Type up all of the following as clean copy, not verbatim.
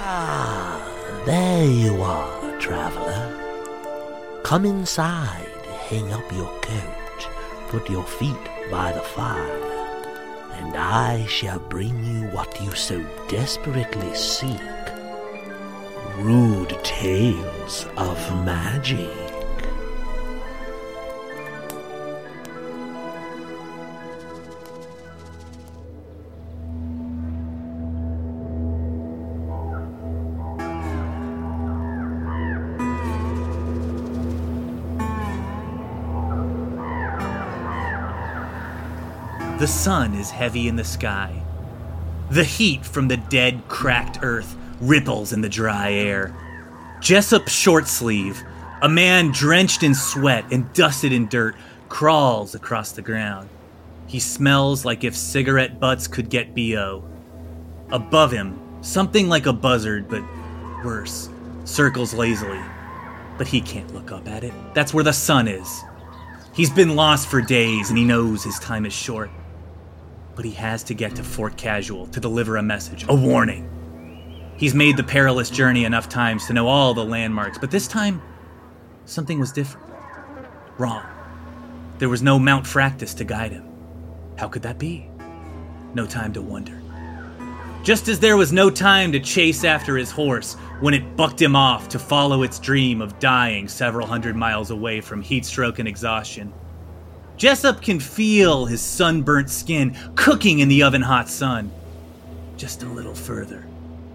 There you are, traveler. Come inside, hang up your coat, put your feet by the fire, and I shall bring you what you so desperately seek. Rude tales of magic. The sun is heavy in the sky. The heat from the dead, cracked earth ripples in the dry air. Jessup Shortsleeve, a man drenched in sweat and dusted in dirt, crawls across the ground. He smells like if cigarette butts could get B.O. Above him, something like a buzzard, but worse, circles lazily. But he can't look up at it. That's where the sun is. He's been lost for days, and he knows his time is short. But he has to get to Fort Casual to deliver a message, a warning. He's made the perilous journey enough times to know all the landmarks, but this time, something was different. Wrong. There was no Mount Fractus to guide him. How could that be? No time to wonder. Just as there was no time to chase after his horse when it bucked him off to follow its dream of dying several hundred miles away from heat stroke and exhaustion, Jessup can feel his sunburnt skin cooking in the oven-hot sun. Just a little further.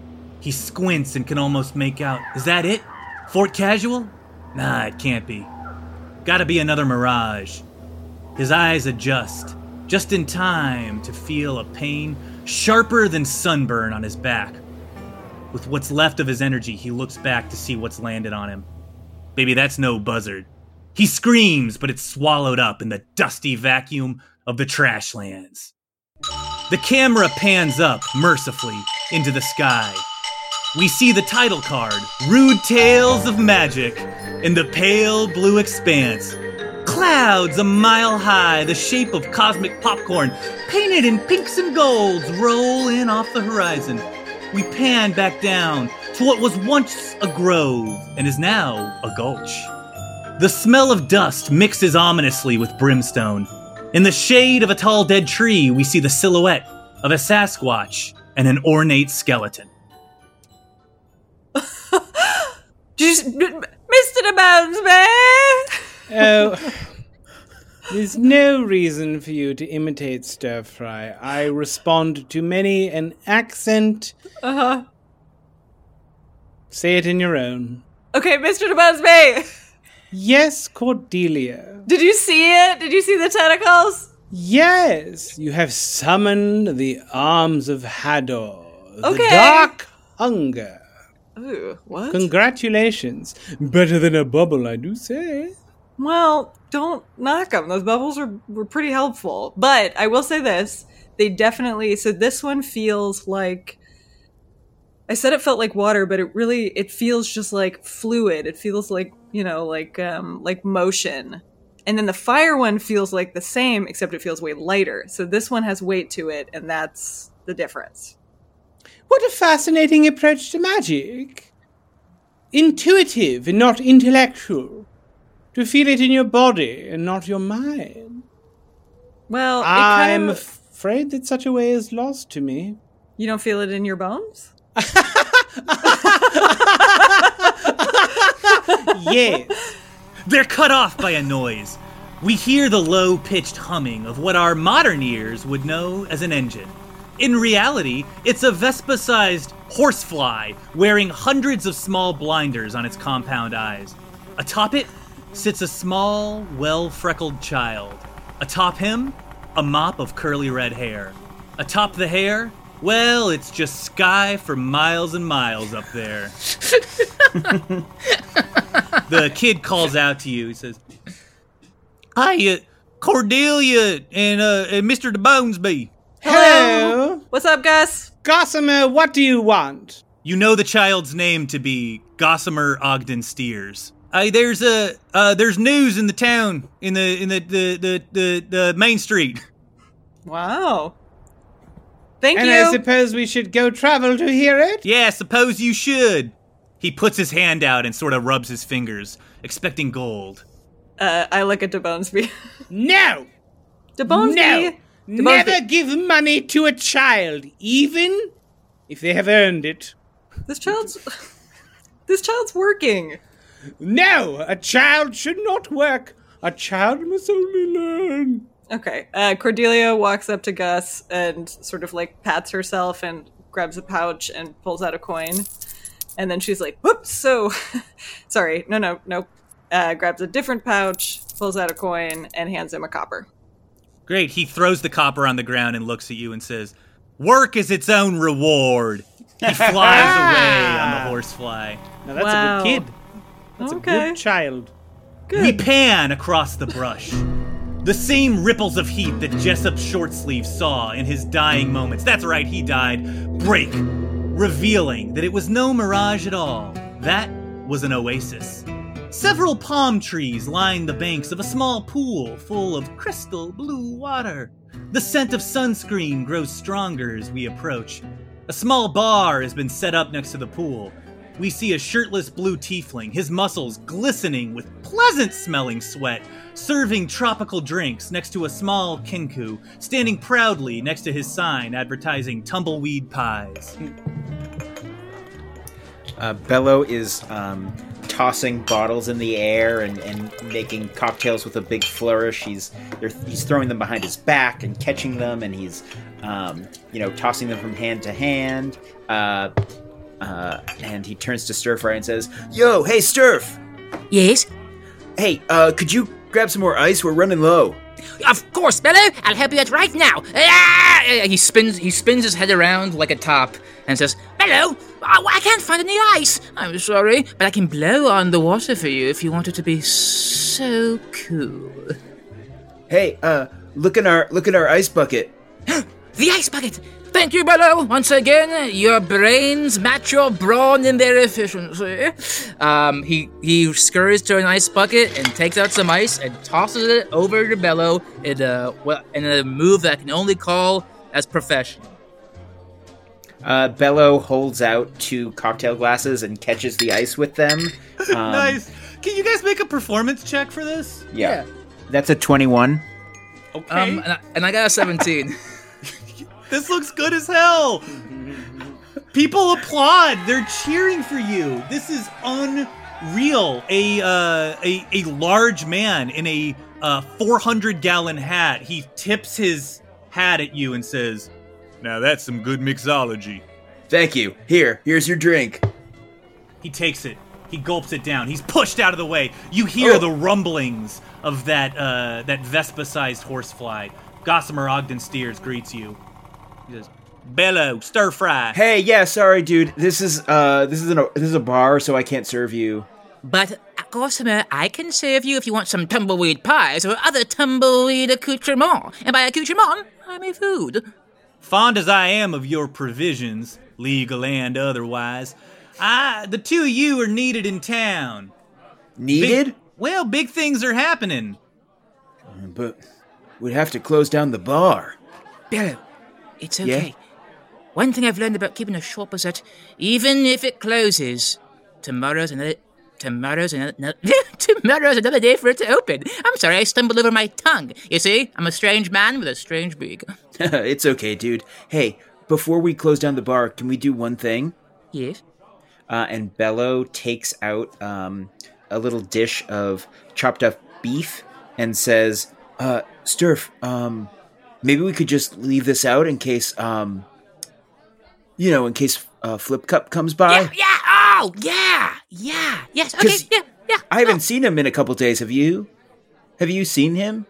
He squints and can almost make out. Is that it? Fort Casual? Nah, it can't be. Gotta be another mirage. His eyes adjust, just in time to feel a pain sharper than sunburn on his back. With what's left of his energy, he looks back to see what's landed on him. Baby, that's no buzzard. He screams, but it's swallowed up in the dusty vacuum of the trashlands. The camera pans up, mercifully, into the sky. We see the title card, Rude Tales of Magic, in the pale blue expanse. Clouds a mile high, the shape of cosmic popcorn, painted in pinks and golds, roll in off the horizon. We pan back down to what was once a grove and is now a gulch. The smell of dust mixes ominously with brimstone. In the shade of a tall dead tree, we see the silhouette of a Sasquatch and an ornate skeleton. Just Mr. the Bones Man! Oh, there's no reason for you to imitate Stir Fry. I respond to many an accent. Uh-huh. Say it in your own. Okay, Mr. the Bones Man! Yes, Cordelia. Did you see it? Did you see the tentacles? Yes, you have summoned the arms of Hador, Okay. the Dark Hunger. Ooh, what? Congratulations. Better than a bubble, I do say. Well, don't knock them. Those bubbles were pretty helpful. But I will say this. They definitely... So this one feels like... I said it felt like water, but it feels just like fluid. It feels like, like motion. And then the fire one feels like the same, except it feels way lighter. So this one has weight to it, and that's the difference. What a fascinating approach to magic. Intuitive and not intellectual. To feel it in your body and not your mind. Well, I'm afraid that such a way is lost to me. You don't feel it in your bones? Yes. They're cut off by a noise. We hear the low-pitched humming of what our modern ears would know as an engine. In reality, it's a Vespa-sized horsefly wearing hundreds of small blinders on its compound eyes. Atop it sits a small, well-freckled child. Atop him, a mop of curly red hair. Atop the hair, well, it's just sky for miles and miles up there. The kid calls out to you. He says, "Hi, Cordelia and Mr. the Bonesby." Hello. What's up, Gus? Gossamer, what do you want? You know the child's name to be Gossamer Ogden Steers. There's news in the town in the main street. Wow. Thank And you. I suppose we should go travel to hear it? Yeah, suppose you should. He puts his hand out and sort of rubs his fingers, expecting gold. I look at DeBonesby. No! DeBonesby. No! DeBonesby. Never give money to a child, even if they have earned it. This child's working. No! A child should not work. A child must only learn. Okay. Cordelia walks up to Gus and sort of like pats herself and grabs a pouch and pulls out a coin. And then she's like, whoops, so sorry. No. Grabs a different pouch, pulls out a coin, and hands him a copper. Great. He throws the copper on the ground and looks at you and says, "Work is its own reward." He flies away on the horsefly. Now that's Wow. a good kid. That's a good child. Good. We pan across the brush. The same ripples of heat that Jessup Shortsleeve saw in his dying moments. That's right, he died. Break, revealing that it was no mirage at all. That was an oasis. Several palm trees line the banks of a small pool full of crystal blue water. The scent of sunscreen grows stronger as we approach. A small bar has been set up next to the pool. We see a shirtless blue tiefling, his muscles glistening with pleasant-smelling sweat, serving tropical drinks next to a small kinku, standing proudly next to his sign advertising tumbleweed pies. Bello is tossing bottles in the air and making cocktails with a big flourish. He's throwing them behind his back and catching them, and he's tossing them from hand to hand. And he turns to Stir-Fry and says, "Yo, hey, Sturf! Yes? Hey, could you grab some more ice? We're running low." Of course, Bello! I'll help you out right now! Ah! He spins his head around like a top and says, "Bello, I can't find any ice! I'm sorry, but I can blow on the water for you if you want it to be so cool." Hey, look in our ice bucket. The ice bucket! Thank you, Bello! Once again, your brains match your brawn in their efficiency. He scurries to an ice bucket and takes out some ice and tosses it over to Bello in a move that I can only call as professional. Bello holds out 2 cocktail glasses and catches the ice with them. Nice. Can you guys make a performance check for this? Yeah. That's a 21. Okay. And I got a 17. This looks good as hell. People applaud. They're cheering for you. This is unreal. A large man in a 400-gallon hat. He tips his hat at you and says, "Now that's some good mixology." Thank you. Here's your drink. He takes it. He gulps it down. He's pushed out of the way. You hear the rumblings of that Vespa-sized horsefly. Gossamer Ogden Steers greets you. He says, "Bello, Stir-Fry." Hey, yeah, sorry, dude. This is a bar, so I can't serve you. But, Gossamer, I can serve you if you want some tumbleweed pies or other tumbleweed accoutrement. And by accoutrement, I mean food. Fond as I am of your provisions, legal and otherwise, the 2 of you are needed in town. Needed? Big things are happening. But we'd have to close down the bar. Bello, it's okay. Yeah? One thing I've learned about keeping a shop is that even if it closes, tomorrow's another day for it to open. I'm sorry, I stumbled over my tongue. You see, I'm a strange man with a strange beak. It's okay, dude. Hey, before we close down the bar, can we do one thing? Yes? And Bello takes out a little dish of chopped up beef and says, Sturf, maybe we could just leave this out in case, in case Flip Cup comes by. Yes, okay, yeah. I haven't seen him in a couple days. Have you? Have you seen him?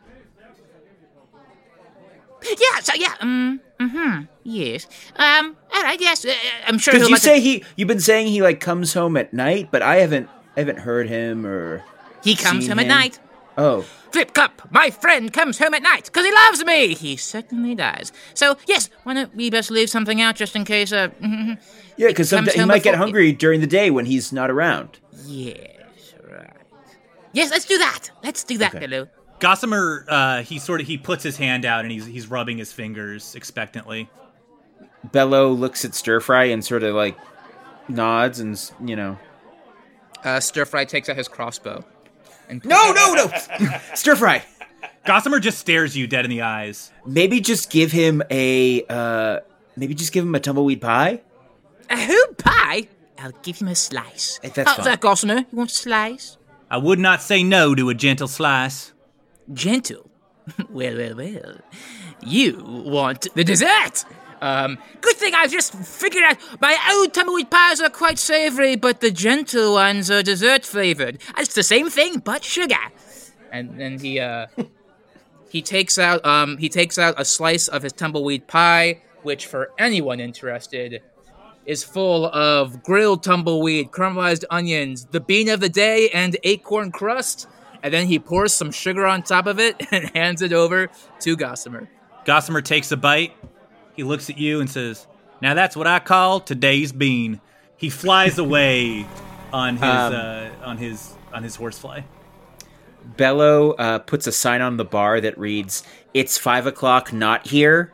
Yes. All right, yes, I'm sure Because he'll you've been saying he like comes home at night, but I haven't heard him or He comes seen home at him. night. Oh. Flip Cup, my friend, comes home at night because he loves me. He certainly does. So, yes, why don't we best leave something out just in case, Yeah, because he might get hungry during the day when he's not around. Yes, right. Yes, let's do that. Okay. Bello. Gossamer, he puts his hand out and he's rubbing his fingers expectantly. Bello looks at Stir Fry and sort of like nods and, Stir Fry takes out his crossbow. And No! Stir Fry! Gossamer just stares you dead in the eyes. Maybe just give him a tumbleweed pie? A who pie? I'll give him a slice. That's How's fine. that, Gossamer? You want a slice? I would not say no to a gentle slice. Gentle? Well. You want the dessert! Good thing I've just figured out my old tumbleweed pies are quite savory, but the gentle ones are dessert flavored. It's the same thing, but sugar. And then he takes out a slice of his tumbleweed pie, which for anyone interested is full of grilled tumbleweed, caramelized onions, the bean of the day, and acorn crust. And then he pours some sugar on top of it and hands it over to Gossamer. Gossamer takes a bite. He looks at you and says, "Now that's what I call today's bean." He flies away on his horsefly. Bello puts a sign on the bar that reads, "It's 5 o'clock, not here."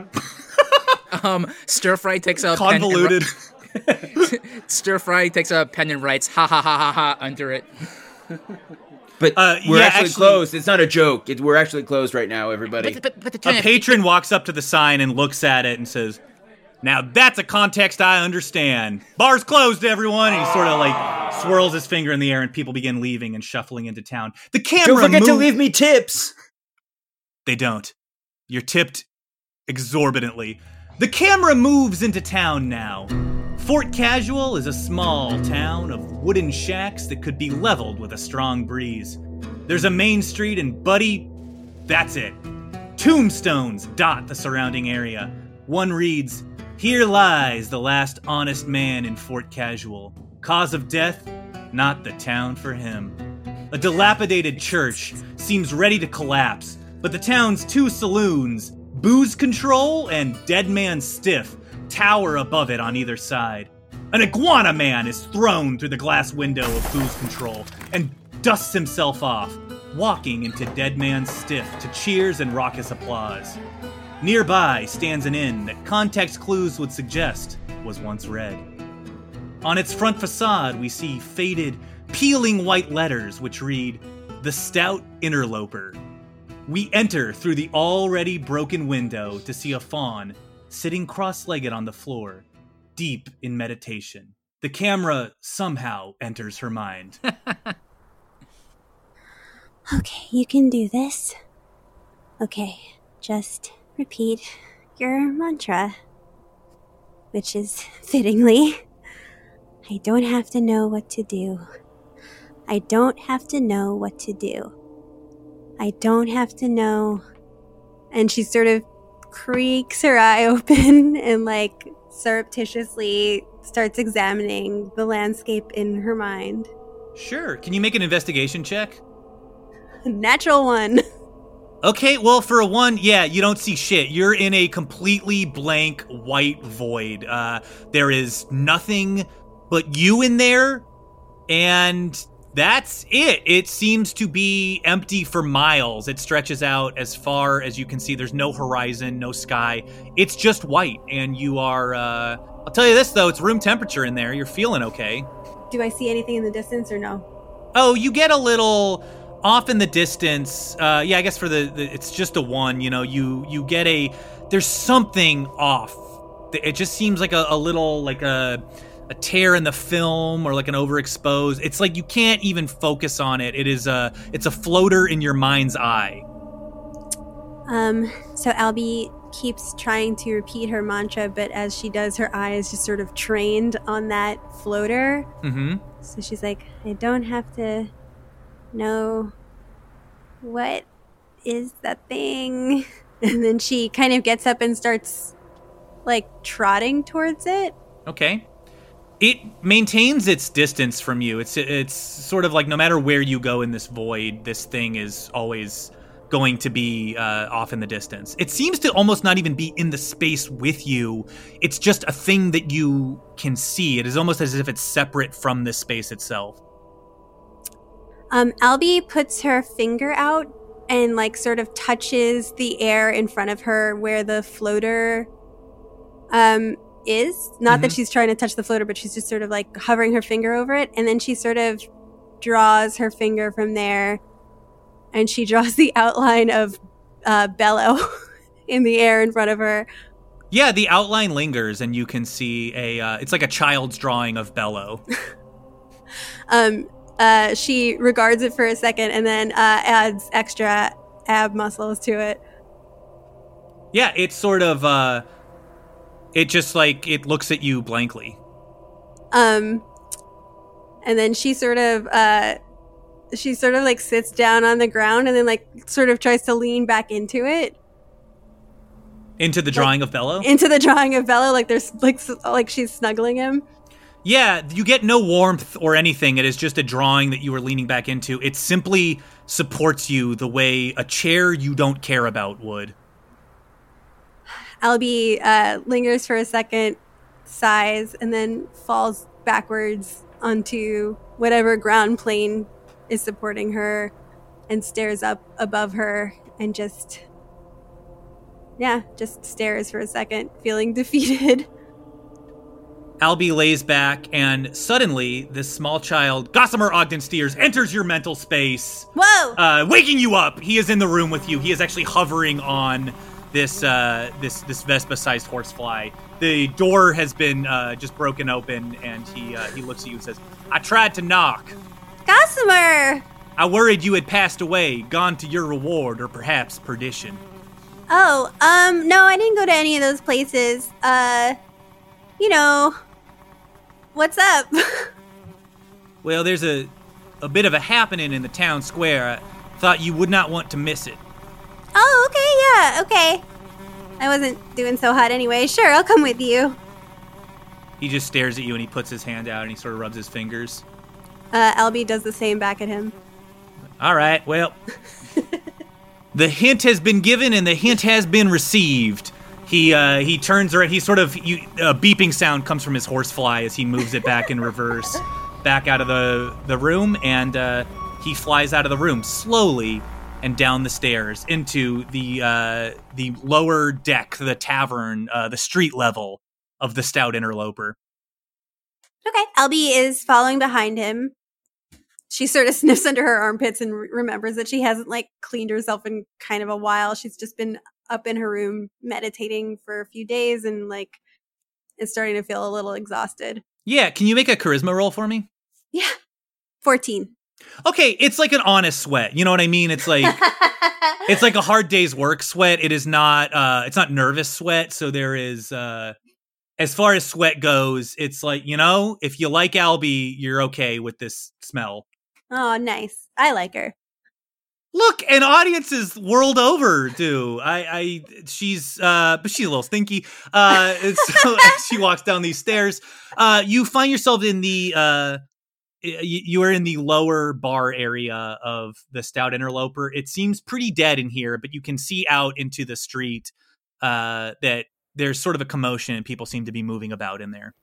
Stir Fry takes out Convoluted. Stir Fry takes out a pen and writes "ha ha ha ha ha" under it. But we're yeah, actually closed. It's not a joke. We're actually closed right now, everybody. But the A turnip- patron walks up to the sign and looks at it and says, "Now that's a context I understand. Bar's closed, everyone." And he sort of like swirls his finger in the air and people begin leaving and shuffling into town. The camera Don't forget to moves- leave me tips. They don't. You're tipped exorbitantly. The camera moves into town now. Fort Casual is a small town of wooden shacks that could be leveled with a strong breeze. There's a main street and, buddy, that's it. Tombstones dot the surrounding area. One reads, "Here lies the last honest man in Fort Casual. Cause of death? Not the town for him." A dilapidated church seems ready to collapse, but the town's two saloons, Booze Control and Dead Man Stiff, tower above it on either side. An iguana man is thrown through the glass window of Booze Control and dusts himself off, walking into Dead Man Stiff to cheers and raucous applause. Nearby stands an inn that context clues would suggest was once red. On its front facade, we see faded, peeling white letters which read, "The Stout Interloper." We enter through the already broken window to see a fawn sitting cross-legged on the floor, deep in meditation. The camera somehow enters her mind. Okay, you can do this. Okay, just repeat your mantra. Which is, fittingly, I don't have to know what to do. I don't have to know what to do. I don't have to know. And she sort of creaks her eye open and like surreptitiously starts examining the landscape in her mind. Sure, can you make an investigation check? Natural one. Okay, well, for a one, yeah, you don't see shit. You're in a completely blank white void. There is nothing but you in there, and that's it. It seems to be empty for miles. It stretches out as far as you can see. There's no horizon, no sky. It's just white, and you are, I'll tell you this, though, it's room temperature in there. You're feeling okay. Do I see anything in the distance or no? Oh, you get a little off in the distance. Yeah, I guess for the it's just a one, you know, you get there's something off. It just seems like a little, like a tear in the film or like an overexposed. It's like you can't even focus on it. It's a floater in your mind's eye. So Albie keeps trying to repeat her mantra, but as she does, her eye is just sort of trained on that floater. Mm-hmm. So she's like, I don't have to know what is that thing. And then she kind of gets up and starts like trotting towards it. Okay. It maintains its distance from you. It's sort of like no matter where you go in this void, this thing is always going to be off in the distance. It seems to almost not even be in the space with you. It's just a thing that you can see. It is almost as if it's separate from this space itself. Albie puts her finger out and like sort of touches the air in front of her where the floater is. Not that she's trying to touch the floater, but she's just sort of like hovering her finger over it. And then she sort of draws her finger from there and she draws the outline of Bello in the air in front of her. Yeah, the outline lingers and you can see it's like a child's drawing of Bello. She regards it for a second and then adds extra ab muscles to it. Yeah, it's sort of, it just like, it looks at you blankly. And then she sort of like sits down on the ground and then like sort of tries to lean back into it. Into the drawing of Bello? Into the drawing of Bello, like there's like she's snuggling him. Yeah, you get no warmth or anything. It is just a drawing that you are leaning back into. It simply supports you the way a chair you don't care about would. Albie lingers for a second, sighs, and then falls backwards onto whatever ground plane is supporting her and stares up above her and just stares for a second, feeling defeated. Albie lays back, and suddenly, this small child, Gossamer Ogden Steers, enters your mental space. Whoa! Waking you up. He is in the room with you. He is actually hovering on this Vespa-sized horsefly. The door has been just broken open, and he looks at you and says, "I tried to knock. Gossamer! I worried you had passed away, gone to your reward, or perhaps perdition." Oh, no, I didn't go to any of those places. What's up? Well, there's a bit of a happening in the town square. I thought you would not want to miss it. Oh, okay, yeah, okay. I wasn't doing so hot anyway. Sure, I'll come with you. He just stares at you and he puts his hand out and he sort of rubs his fingers. Albie does the same back at him. All right, well, the hint has been given and the hint has been received. He turns around. He sort of a beeping sound comes from his horsefly as he moves it back in reverse, back out of the room, and he flies out of the room slowly and down the stairs into the lower deck, the tavern, the street level of the Stout Interloper. Okay, Albie is following behind him. She sort of sniffs under her armpits and remembers that she hasn't like cleaned herself in kind of a while. She's just been up in her room meditating for a few days and like is starting to feel a little exhausted. Yeah, can you make a charisma roll for me? Yeah. 14. Okay, it's like an honest sweat. You know what I mean? It's like it's like a hard day's work sweat. It is not it's not nervous sweat, so there is as far as sweat goes, it's like, if you like Albie, you're okay with this smell. Oh, nice. I like her. Look, and audiences world over do. She's but she's a little stinky. So as she walks down these stairs, you find yourself in the you are in the lower bar area of the Stout Interloper. It seems pretty dead in here, but you can see out into the street that there's sort of a commotion and people seem to be moving about in there.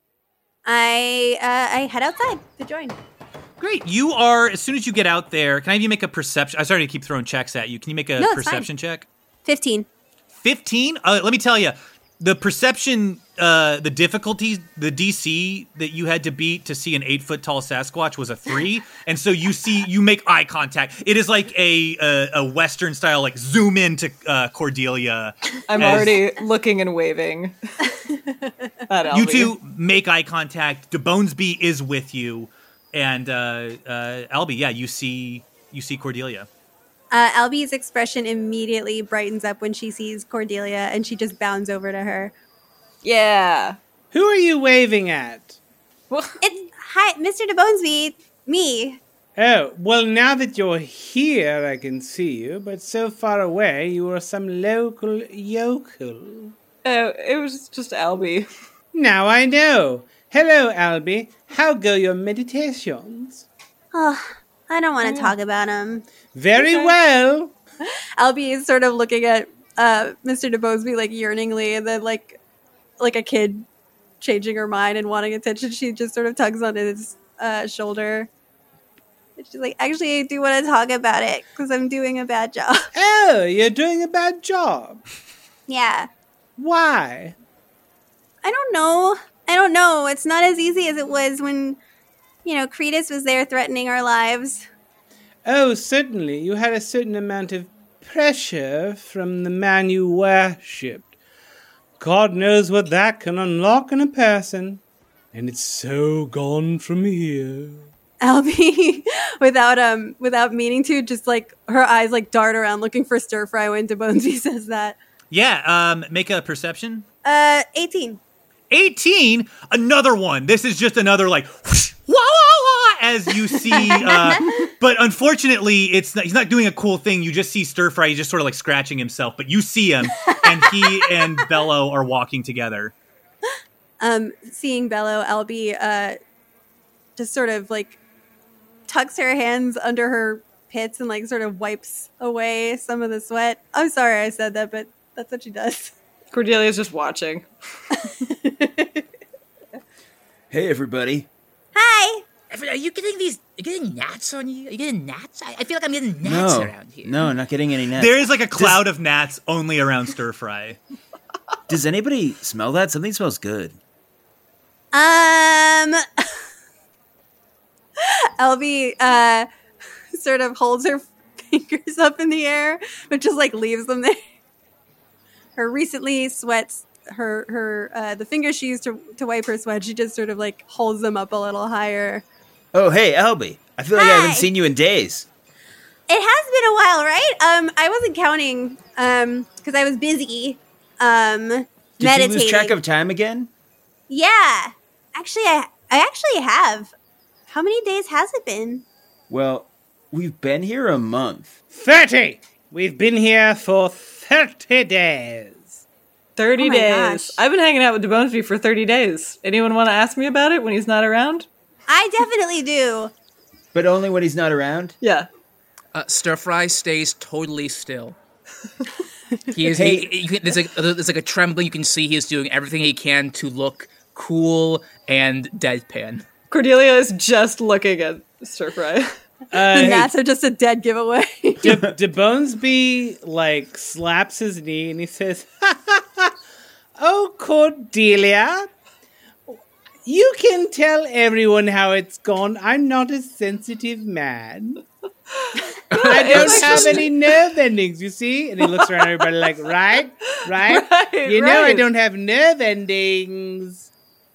I head outside to join. Great. You are, as soon as you get out there, can I have you make a perception? I'm sorry to keep throwing checks at you. Can you make a perception check? 15. 15? Let me tell you, the perception, the difficulty, the DC that you had to beat to see an 8-foot-tall Sasquatch was a 3. And so you make eye contact. It is like a Western style, like zoom into Cordelia. I'm already looking and waving at Albie. You two make eye contact. DeBonesby is with you. And Albie, yeah, you see Cordelia. Albie's expression immediately brightens up when she sees Cordelia, and she just bounds over to her. Yeah. Who are you waving at? Hi, Mr. DeBonesby, me. Oh, well, now that you're here, I can see you, but so far away, you are some local yokel. Oh, it was just Albie. Now I know. Hello, Albie. How go your meditations? Oh, I don't want to talk about them. Very well. Albie is sort of looking at Mr. DeBonesby like yearningly, and then like a kid changing her mind and wanting attention, she just sort of tugs on his shoulder. And she's like, actually, I do want to talk about it because I'm doing a bad job. Oh, you're doing a bad job. Yeah. Why? don't know. I don't know. It's not as easy as it was when, Cretus was there threatening our lives. Oh, certainly. You had a certain amount of pressure from the man you worshipped. God knows what that can unlock in a person. And it's so gone from here. Albie, without meaning to, just like her eyes like dart around looking for stir fry when DeBonesy says that. Yeah, make a perception. 18. 18? Another one. This is just another like whoosh, wah, wah, wah, as you see. But unfortunately, he's not doing a cool thing. You just see Stir Fry. He's just sort of like scratching himself. But you see him, and he and Bello are walking together. Seeing Bello, Albie just sort of like tucks her hands under her pits and like sort of wipes away some of the sweat. I'm sorry I said that, but that's what she does. Cordelia's just watching. Hey, everybody. Hi. Are you getting gnats on you? Are you getting gnats? I feel like I'm getting gnats around here. No, not getting any gnats. There is like a cloud of gnats only around Stir Fry. Does anybody smell that? Something smells good. Albie sort of holds her fingers up in the air, but just like leaves them there. Her recently sweats, the fingers she used to wipe her sweat, she just sort of like holds them up a little higher. Oh, hey, Albie. I feel like I haven't seen you in days. It has been a while, right? I wasn't counting because I was busy meditating. Did you lose track of time again? Yeah. Actually, I actually have. How many days has it been? Well, we've been here a month. 30! We've been here for 30 days. 30 Oh my days. gosh. I've been hanging out with DeBonesby for 30 days. Anyone want to ask me about it when he's not around? I definitely do. But only when he's not around? Yeah. Stir Fry stays totally still. There's like a trembling. You can see he is doing everything he can to look cool and deadpan. Cordelia is just looking at Stir Fry. The gnats are just a dead giveaway. DeBonesby, like, slaps his knee and he says, "Oh, Cordelia, you can tell everyone how it's gone. I'm not a sensitive man. I don't have any nerve endings, you see?" And he looks around everybody like, right? You know I don't have nerve endings.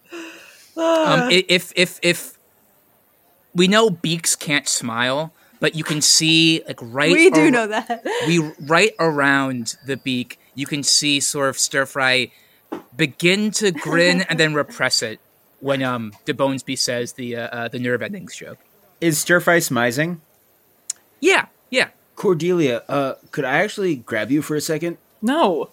If we know beaks can't smile, but you can see like We do know that. right around the beak, you can see sort of Stir Fry begin to grin and then repress it when DeBonesby says the nerve endings joke. Is Stir Fry smizing? Yeah. Cordelia, could I actually grab you for a second? No.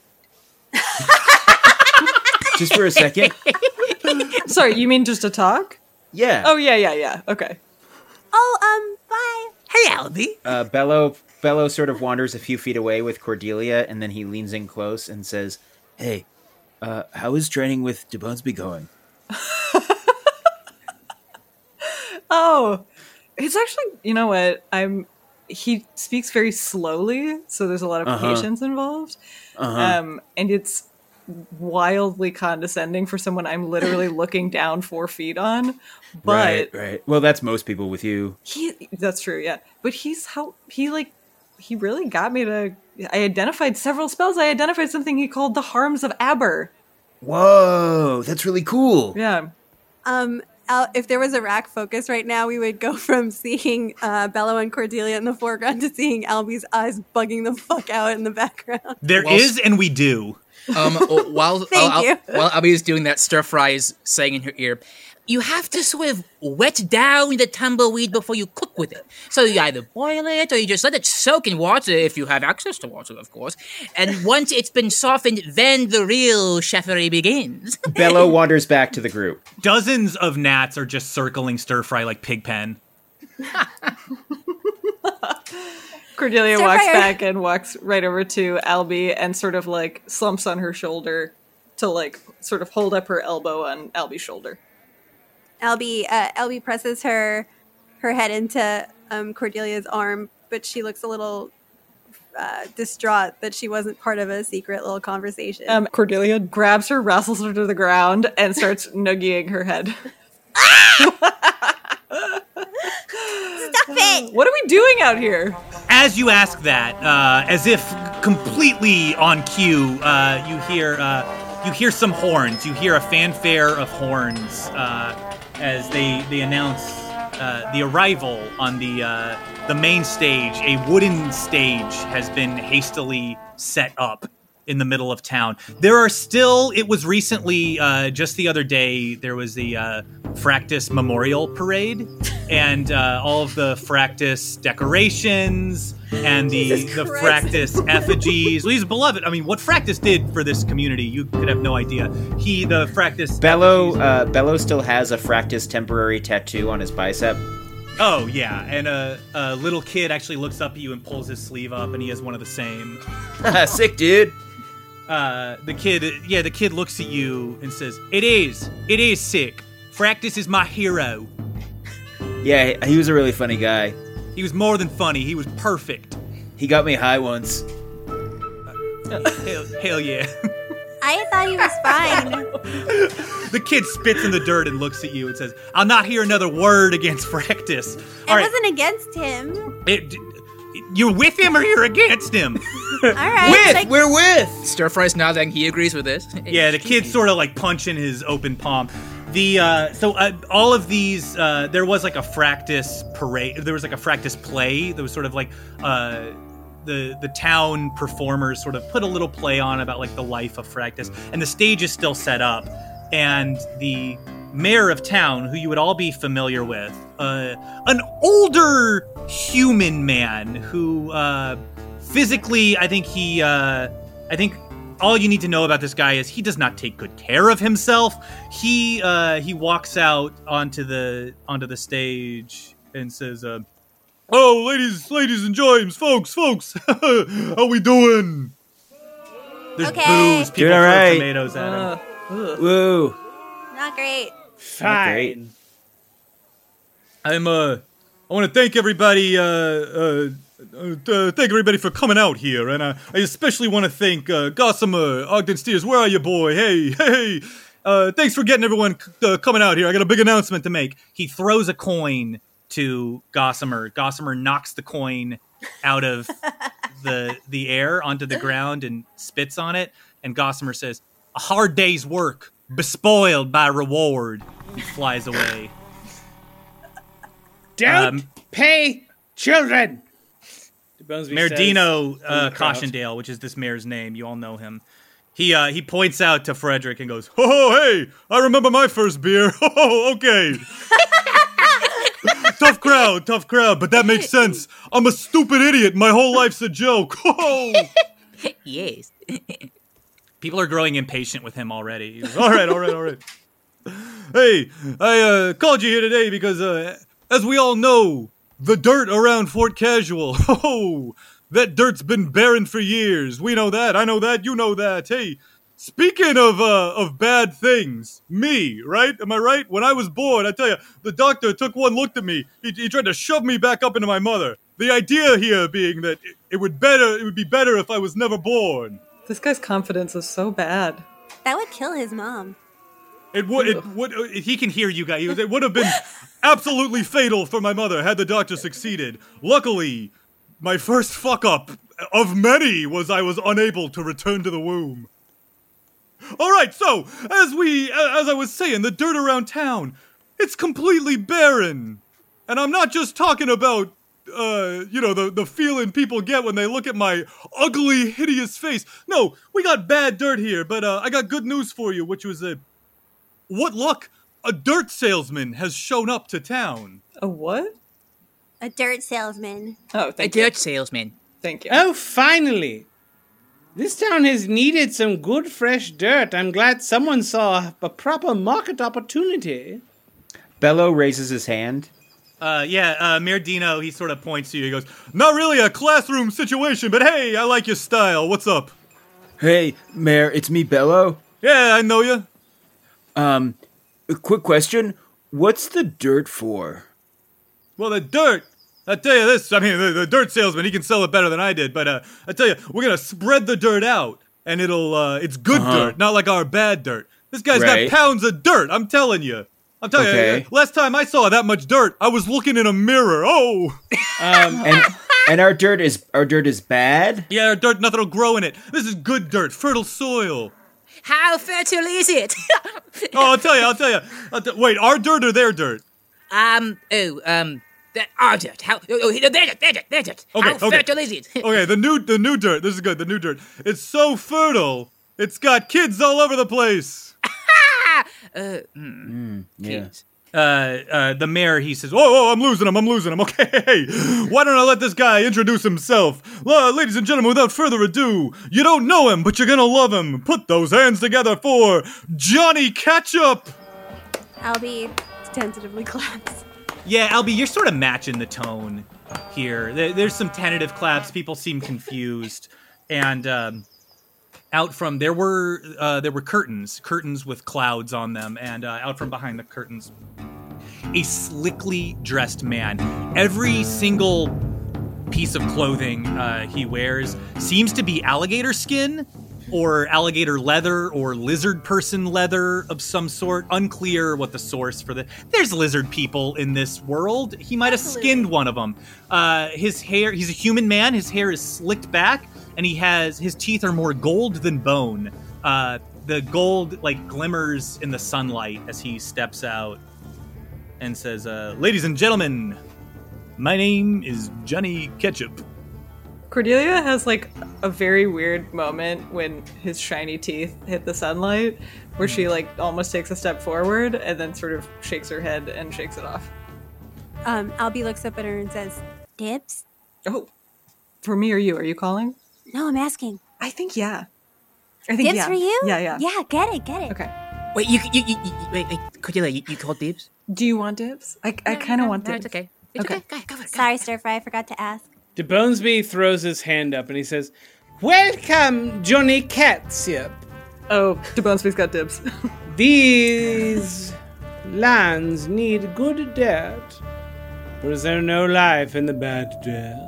Just for a second? Sorry, you mean just to talk? Yeah. Oh, yeah. Okay. Oh, bye. Hey, Albie. Bello sort of wanders a few feet away with Cordelia, and then he leans in close and says, "Hey, how is training with DeBonesby going?" Oh, it's actually, you know what? He speaks very slowly, so there's a lot of patience involved. And it's wildly condescending for someone I'm literally looking down 4 feet on. But Right. Well, that's most people with you. that's true, yeah. But he really got me to. I identified several spells. I identified something he called the Harms of Aber. Whoa, that's really cool. Yeah. If there was a rack focus right now, we would go from seeing Bello and Cordelia in the foreground to seeing Albie's eyes bugging the fuck out in the background. There is, and we do. While Thank you. Albie is doing that, Stir Fry is saying in her ear, "You have to sort of wet down the tumbleweed before you cook with it. So you either boil it or you just let it soak in water if you have access to water, of course. And once it's been softened, then the real cheffery begins." Bello wanders back to the group. Dozens of gnats are just circling Stir Fry like Pigpen. Cordelia Stir walks Fry. back and walks right over to Albie and sort of like slumps on her shoulder to like sort of hold up her elbow on Albie's shoulder. Albie presses her head into Cordelia's arm, but she looks a little distraught that she wasn't part of a secret little conversation. Cordelia grabs her, wrestles her to the ground, and starts noogieing her head. Stop it! What are we doing out here? As you ask that, as if completely on cue, you hear some horns. You hear a fanfare of horns as they announce the arrival on the main stage. A wooden stage has been hastily set up in the middle of town. There are still, it was recently, just the other day, there was the Fractus Memorial Parade, and all of the Fractus decorations and the Fractus effigies. Well, he's beloved. I mean, what Fractus did for this community, you could have no idea. The Fractus... Bello still has a Fractus temporary tattoo on his bicep. Oh, yeah, and a little kid actually looks up at you and pulls his sleeve up, and he has one of the same. Sick, dude. The kid looks at you and says, It is sick. Fractus is my hero. Yeah, he was a really funny guy. He was more than funny, he was perfect. He got me high once. Hell yeah. I thought he was fine. The kid spits in the dirt and looks at you and says, I'll not hear another word against Fractus. I wasn't against him. You're with him or you're against him? All right. We're with! Stir Fry's nodding. He agrees with this. Yeah, the kid's sort of like punching his open palm. All of these, there was like a Fractus parade. There was like a Fractus play. There was sort of like the town performers sort of put a little play on about like the life of Fractus, and the stage is still set up. And the mayor of town, who you would all be familiar with, an older human man who physically, I think all you need to know about this guy is he does not take good care of himself. He walks out onto the stage and says, "Oh, ladies and gents, folks, how we doing?" There's Okay. booze. People Doing all throw right. tomatoes at him. Woo. Not great. Fine. I want to thank everybody. Thank everybody for coming out here, and I especially want to thank Gossamer, Ogden Steers. Where are you, boy? Hey! Thanks for getting everyone coming out here. I got a big announcement to make. He throws a coin to Gossamer. Gossamer knocks the coin out of the air onto the ground and spits on it. And Gossamer says, "A hard day's work, bespoiled by reward." He flies away. Don't pay children. Mayor Dino Cautiondale, which is this mayor's name, you all know him. He points out to Frederick and goes, "Oh, hey, I remember my first beer. Oh, okay." Tough crowd, but that makes sense. I'm a stupid idiot. My whole life's a joke. Oh. Yes. People are growing impatient with him already. All right. Hey, I called you here today because, as we all know, the dirt around Fort Casual, that dirt's been barren for years. We know that. I know that. You know that. Hey, speaking of bad things, me, right? Am I right? When I was born, I tell you, the doctor took one look at me. He tried to shove me back up into my mother. The idea here being that it would be better if I was never born. This guy's confidence is so bad. That would kill his mom. It would. He can hear you guys. It would have been absolutely fatal for my mother had the doctor succeeded. Luckily, my first fuck up of many was I was unable to return to the womb. All right, so as I was saying, the dirt around town, it's completely barren, and I'm not just talking about the feeling people get when they look at my ugly, hideous face. No, we got bad dirt here, but I got good news for you, which was what luck! A dirt salesman has shown up to town. A what? A dirt salesman. Oh, A thank you. dirt salesman. Thank you. Oh, finally. This town has needed some good fresh dirt. I'm glad someone saw a proper market opportunity. Bello raises his hand. Mayor Dino, he sort of points to you. He goes, "Not really a classroom situation, but hey, I like your style. What's up?" Hey, Mayor, it's me, Bello. Yeah, I know you. A quick question. What's the dirt for? Well, the dirt I tell you this, I mean, the dirt salesman, he can sell it better than I did, but I tell you, we're gonna spread the dirt out, and it's good dirt, not like our bad dirt. This guy's got pounds of dirt, I'm telling you. You, last time I saw that much dirt, I was looking in a mirror. Oh! And our dirt is bad? Yeah, our dirt, nothing will grow in it. This is good dirt, fertile soil. How fertile is it? Oh, I'll tell you. Wait, our dirt or their dirt? Our dirt. How? Their dirt. How fertile is it? Okay, the new dirt. This is good. The new dirt. It's so fertile. It's got kids all over the place. Kids. The mayor, he says, "Oh, I'm losing him. Okay, hey, why don't I let this guy introduce himself? Ladies and gentlemen, without further ado, you don't know him, but you're gonna love him. Put those hands together for Johnny Ketchup." Albie tentatively claps. Yeah, Albie, you're sort of matching the tone here. There's some tentative claps. People seem confused, and out from there were curtains with clouds on them, and out from behind the curtains, a slickly dressed man. Every single piece of clothing he wears seems to be alligator skin, or alligator leather, or lizard person leather of some sort. Unclear what the source for the. There's lizard people in this world. He might have skinned one of them. His hair. He's a human man. His hair is slicked back, and his teeth are more gold than bone. The gold glimmers in the sunlight as he steps out and says, "Ladies and gentlemen, my name is Johnny Ketchup." Cordelia has a very weird moment when his shiny teeth hit the sunlight, where she almost takes a step forward and then sort of shakes her head and shakes it off. Albie looks up at her and says, "Dibs?" Oh, for me or you? Are you calling? No, I'm asking. I think yeah. I think Dibs yeah. for you? Yeah. Yeah, get it. Okay. Wait, wait, Cordelia, you called dibs? Do you want dibs? I kind of want dibs. It's okay. It's okay. Go for it. Sorry, Stir Fry, I forgot to ask. DeBonesby throws his hand up and he says, "Welcome, Johnny Ketchup. Oh, DeBonesby's got dibs. These lands need good dirt, or is there no life in the bad dirt?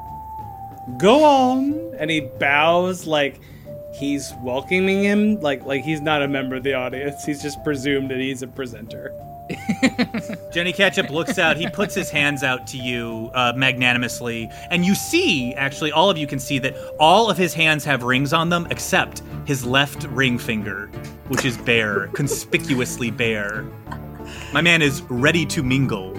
Go on." And he bows like he's welcoming him, like he's not a member of the audience. He's just presumed that he's a presenter. Johnny Ketchup looks out. He puts his hands out to you magnanimously. And you see, actually, all of you can see that all of his hands have rings on them except his left ring finger, which is bare, conspicuously bare. My man is ready to mingle.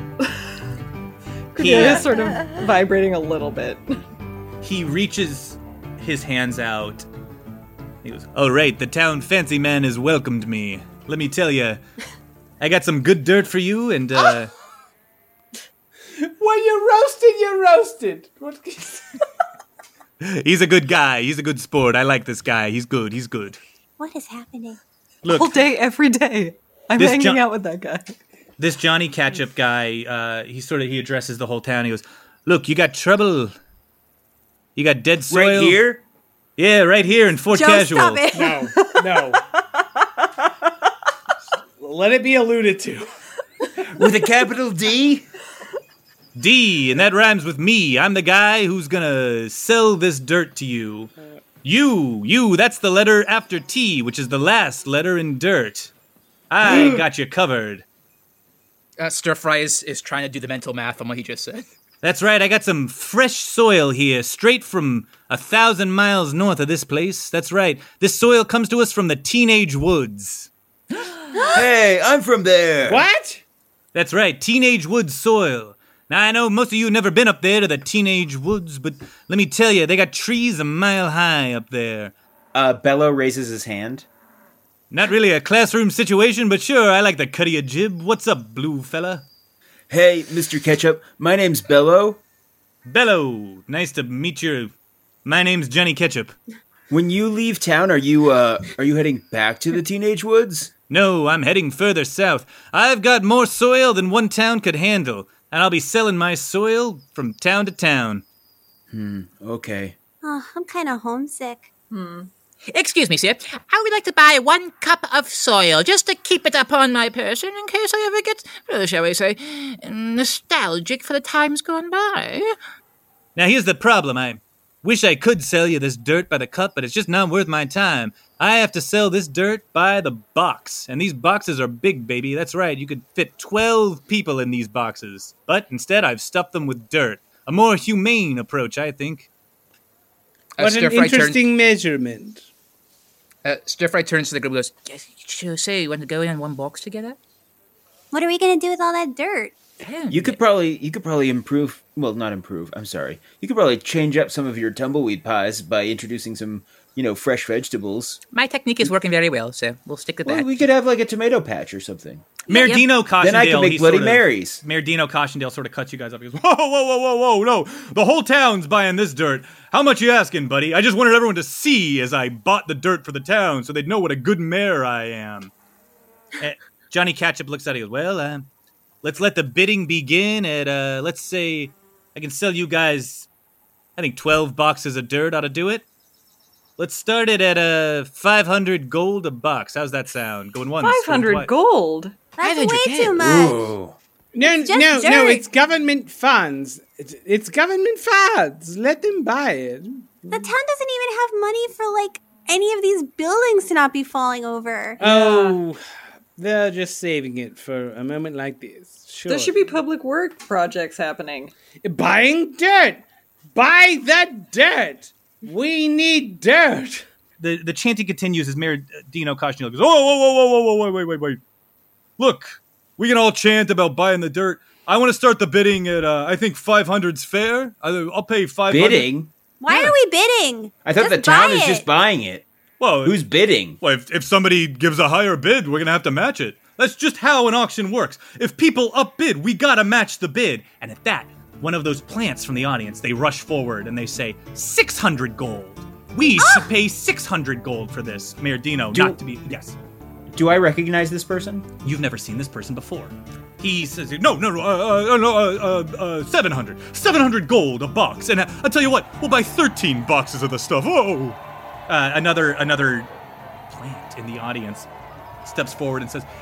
Cordelia is sort of vibrating a little bit. He reaches his hands out. He goes, "All right, the town fancy man has welcomed me. Let me tell you, I got some good dirt for you, and When you're roasted. What? He's a good guy. He's a good sport. I like this guy. He's good. What is happening? Look, All day, every day. I'm hanging out with that guy. This Johnny Ketchup guy, he addresses the whole town. He goes, "Look, you got trouble. You got dead soil. Right here? Yeah, right here in Fort Joe, Casual. stop it. No. Let it be alluded to. With a capital D? D, and that rhymes with me. I'm the guy who's gonna sell this dirt to you. You, that's the letter after T, which is the last letter in dirt. I got you covered." Stir Fry is trying to do the mental math on what he just said. That's right, I got some fresh soil here, straight from 1,000 miles north of this place. That's right, this soil comes to us from the Teenage Woods. Hey, I'm from there. What? That's right, Teenage Woods soil. Now, I know most of you never been up there to the Teenage Woods, but let me tell you, they got trees a mile high up there. Bello raises his hand. Not really a classroom situation, but sure, I like the cut of your jib. What's up, blue fella? Hey, Mr. Ketchup, my name's Bello. Bello, nice to meet you. My name's Johnny Ketchup. When you leave town, are you heading back to the Teenage Woods? No, I'm heading further south. I've got more soil than one town could handle, and I'll be selling my soil from town to town. Okay. Oh, I'm kind of homesick. Excuse me, sir. I would like to buy 1 cup of soil just to keep it upon my person in case I ever get, shall we say, nostalgic for the times gone by. Now here's the problem. I wish I could sell you this dirt by the cup, but it's just not worth my time. I have to sell this dirt by the box. And these boxes are big, baby. That's right. You could fit 12 people in these boxes. But instead, I've stuffed them with dirt. A more humane approach, I think. What an interesting measurement. Stir-Fry turns to the group and goes, yes, you say you want to go in one box together? What are we gonna do with all that dirt? You could probably improve. Well, not improve. I'm sorry. You could probably change up some of your tumbleweed pies by introducing some, fresh vegetables. My technique is working very well, so we'll stick with that. Well, we could have like a tomato patch or something. Mayor Dino Cautiondale. Then I can make Bloody Marys. Mayor Dino Cautiondale sort of cuts you guys up. He goes, whoa, no. The whole town's buying this dirt. How much you asking, buddy? I just wanted everyone to see as I bought the dirt for the town so they'd know what a good mayor I am. Johnny Ketchup looks at it and goes, well, let's let the bidding begin at, let's say, I can sell you guys, I think 12 boxes of dirt ought to do it. Let's start it at 500 gold a box. How's that sound? Going once. 500 gold? That's way too much. Ooh. No, dirt. it's government funds. It's government funds. Let them buy it. The town doesn't even have money for, any of these buildings to not be falling over. Oh, they're just saving it for a moment like this. Sure. There should be public work projects happening. Buying dirt. Buy that dirt. We need dirt. The chanting continues as Mayor Dino Cautiondale goes, whoa, wait. Look, we can all chant about buying the dirt. I want to start the bidding at, I think 500's fair. I'll pay 500. Bidding? Why are we bidding? I thought Just the town buy is it. just buying it. Well, Who's bidding? Well, if somebody gives a higher bid, we're going to have to match it. That's just how an auction works. If people upbid, we got to match the bid. And at that, one of those plants from the audience, they rush forward and they say, 600 gold. We should pay 600 gold for this, Mayor Dino, yes. Do I recognize this person? You've never seen this person before. He says, no, 700. 700 gold a box. And I'll tell you what, we'll buy 13 boxes of the stuff. Oh! Another plant in the audience steps forward and says,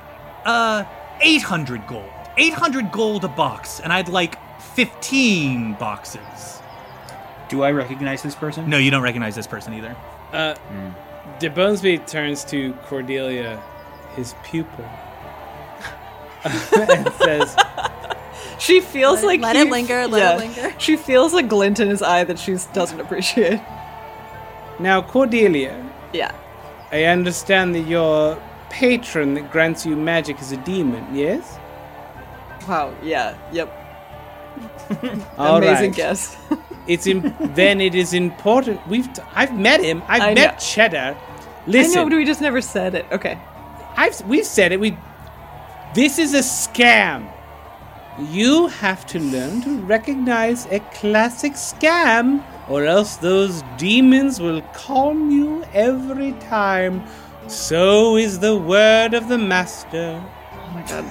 800 gold. 800 gold a box, and I'd like 15 boxes. Do I recognize this person? No, you don't recognize this person either. De Bonesby turns to Cordelia, his pupil, and says, She feels Let it linger. She feels a glint in his eye that she doesn't appreciate. now, Cordelia, Yeah. I understand that your patron that grants you magic is a demon, yes? Wow, yeah, yep. All Amazing right. guess. Then it is important. I've met him. I I've met know. Cheddar. I Listen, know, but we just never said it. Okay. we've said it. This is a scam. You have to learn to recognize a classic scam, or else those demons will con you every time. So is the word of the master. Oh my god.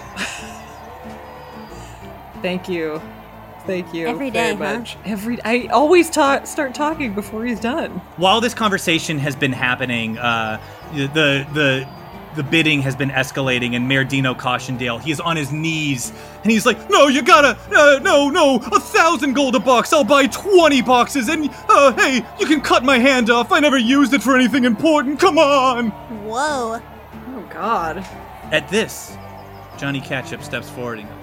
Thank you. Thank you Every day, very much. I always start talking before he's done. While this conversation has been happening, the bidding has been escalating, and Mayor Dino Cautiondale, he is on his knees, and he's like, no, you gotta, no, 1,000 gold a box, I'll buy 20 boxes, and, hey, you can cut my hand off, I never used it for anything important, come on! Whoa. Oh god. At this, Johnny Ketchup steps forward and goes,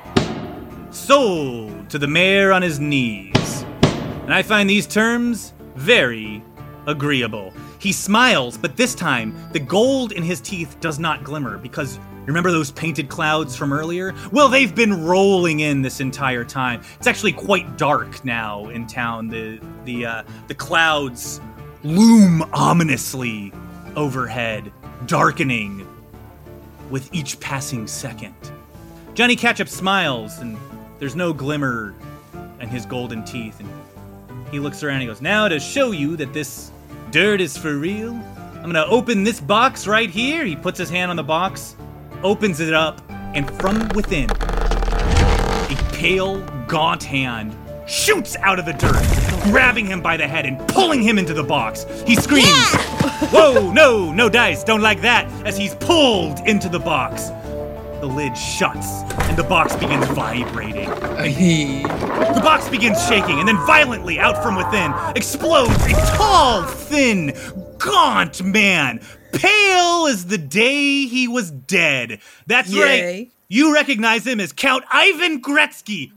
sold to the mayor on his knees. And I find these terms very agreeable. He smiles, but this time, the gold in his teeth does not glimmer, because remember those painted clouds from earlier? Well, they've been rolling in this entire time. It's actually quite dark now in town. The clouds loom ominously overhead, darkening with each passing second. Johnny Ketchup smiles, and there's no glimmer in his golden teeth, and he looks around and he goes, now to show you that this dirt is for real, I'm gonna open this box right here. He puts his hand on the box, opens it up, and from within, a pale, gaunt hand shoots out of the dirt, grabbing him by the head and pulling him into the box. He screams, Whoa, no dice, don't like that, as he's pulled into the box. The lid shuts, and the box begins vibrating. The box begins shaking, and then violently, out from within, explodes a tall, thin, gaunt man, pale as the day he was dead. That's right. You recognize him as Count Ivan Gretzky,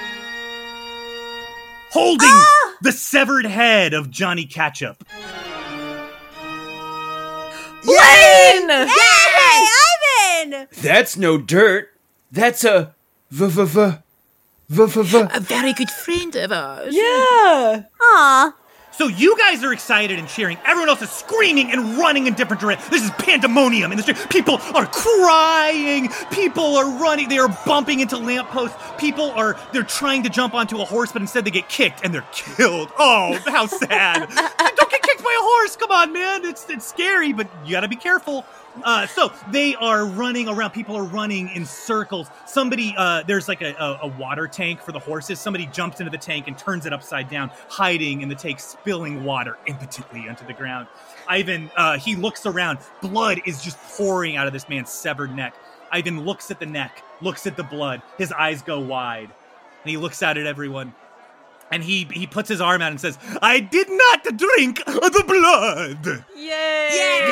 holding the severed head of Johnny Ketchup. Blaine! Yay, Ivan! That's no dirt. That's a A very good friend of ours. Yeah. Aw. So you guys are excited and cheering. Everyone else is screaming and running in different directions. This is pandemonium in the street. People are crying. People are running. They are bumping into lampposts. They're trying to jump onto a horse, but instead they get kicked and they're killed. Oh, how sad. Don't get kicked by a horse. Come on, man. It's scary, but you gotta be careful. So they are running around. People are running in circles. Somebody, there's like a water tank for the horses. Somebody jumps into the tank and turns it upside down, hiding in the tank, spilling water impotently onto the ground. Ivan, he looks around. Blood is just pouring out of this man's severed neck. Ivan looks at the neck, looks at the blood. His eyes go wide, and he looks out at everyone. And he puts his arm out and says, "I did not drink the blood." Yay!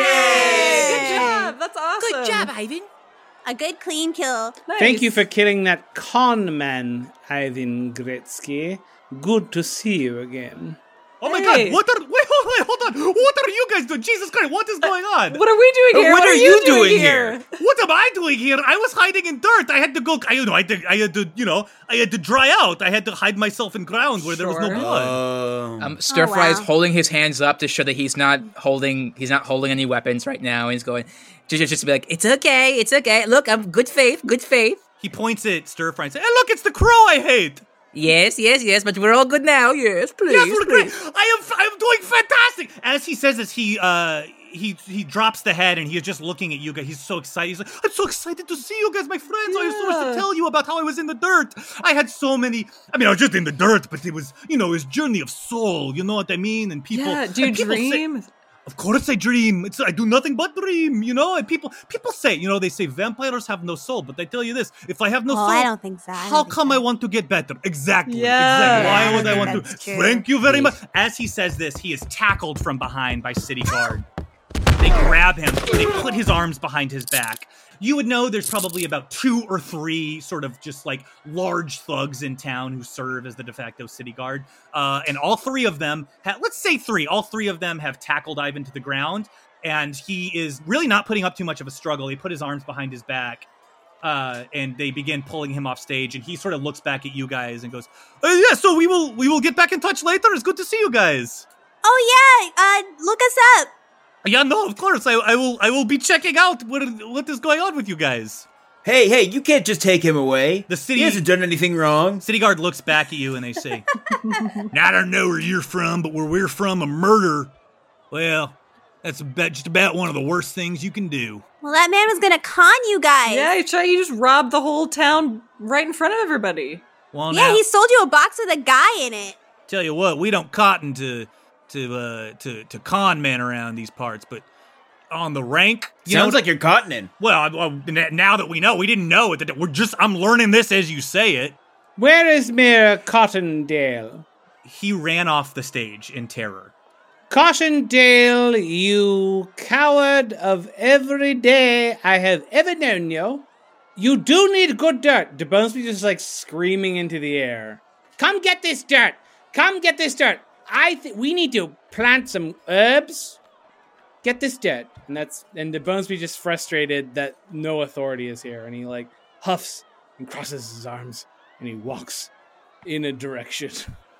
Yay! Good job. That's awesome. Good job, Ivan. A good clean kill. Nice. Thank you for killing that con man, Ivan Gretzky. Good to see you again. Oh my Hey. God! Hold on! What are you guys doing? Jesus Christ! What is going on? What are we doing here? What are you doing here? What am I doing here? I was hiding in dirt. I had to go. I had to dry out. I had to hide myself in ground where there was no Sure. blood. Stir Fry is wow. holding his hands up to show that he's not holding any weapons right now. He's going just to be like, it's okay. Look, I'm good faith. He points at Stir Fry and says, "Hey, look, it's the crow I hate." Yes, but we're all good now. Yes, please. Yes, we're great. please. I'm doing fantastic. As he says this, he drops the head and he is just looking at you guys. He's so excited. He's like, "I'm so excited to see you guys, my friends. I have so much to tell you about how I was in the dirt. I had so many. I was just in the dirt, but it was, it was journey of soul. You know what I mean? And people. Yeah, do you and people say- dream? Of course I dream. I do nothing but dream, And people say, they say vampires have no soul, but I tell you this, if I have no Oh, soul, I don't think so. how come I want to get better? Exactly. Yeah. Why Yeah, would I want to? that's true. Thank you very much. As he says this, he is tackled from behind by city guard. They grab him. They put his arms behind his back. You would know there's probably about 2 or 3 sort of just like large thugs in town who serve as the de facto city guard. And all 3 of them, let's say 3, all 3 of them have tackled Ivan to the ground. And he is really not putting up too much of a struggle. He put his arms behind his back. And they begin pulling him off stage. And he sort of looks back at you guys and goes, "Yeah, so we will get back in touch later. It's good to see you guys." Oh yeah, look us up. Yeah, no, of course. I will be checking out what is going on with you guys. Hey, you can't just take him away. The city- He hasn't done anything wrong. City guard looks back at you and they say, "Now, I don't know where you're from, but where we're from, a murder, well, that's just about one of the worst things you can do." Well, that man was gonna con you guys. Yeah, he just robbed the whole town right in front of everybody. Well, Yeah, now, he sold you a box with a guy in it. tell you what, we don't cotton to con men around these parts, but on the rank, Sounds like you're cottoning. well, now that we know, we didn't know it. I'm learning this as you say it. Where is Mayor Cottondale? He ran off the stage in terror. Cottondale, you coward of every day I have ever known you. You do need good dirt. De Bonesby just like screaming into the air. Come get this dirt. Come get this dirt. We need to plant some herbs. Get this dirt. And De Bonesby just frustrated that no authority is here. And he like huffs and crosses his arms and he walks in a direction.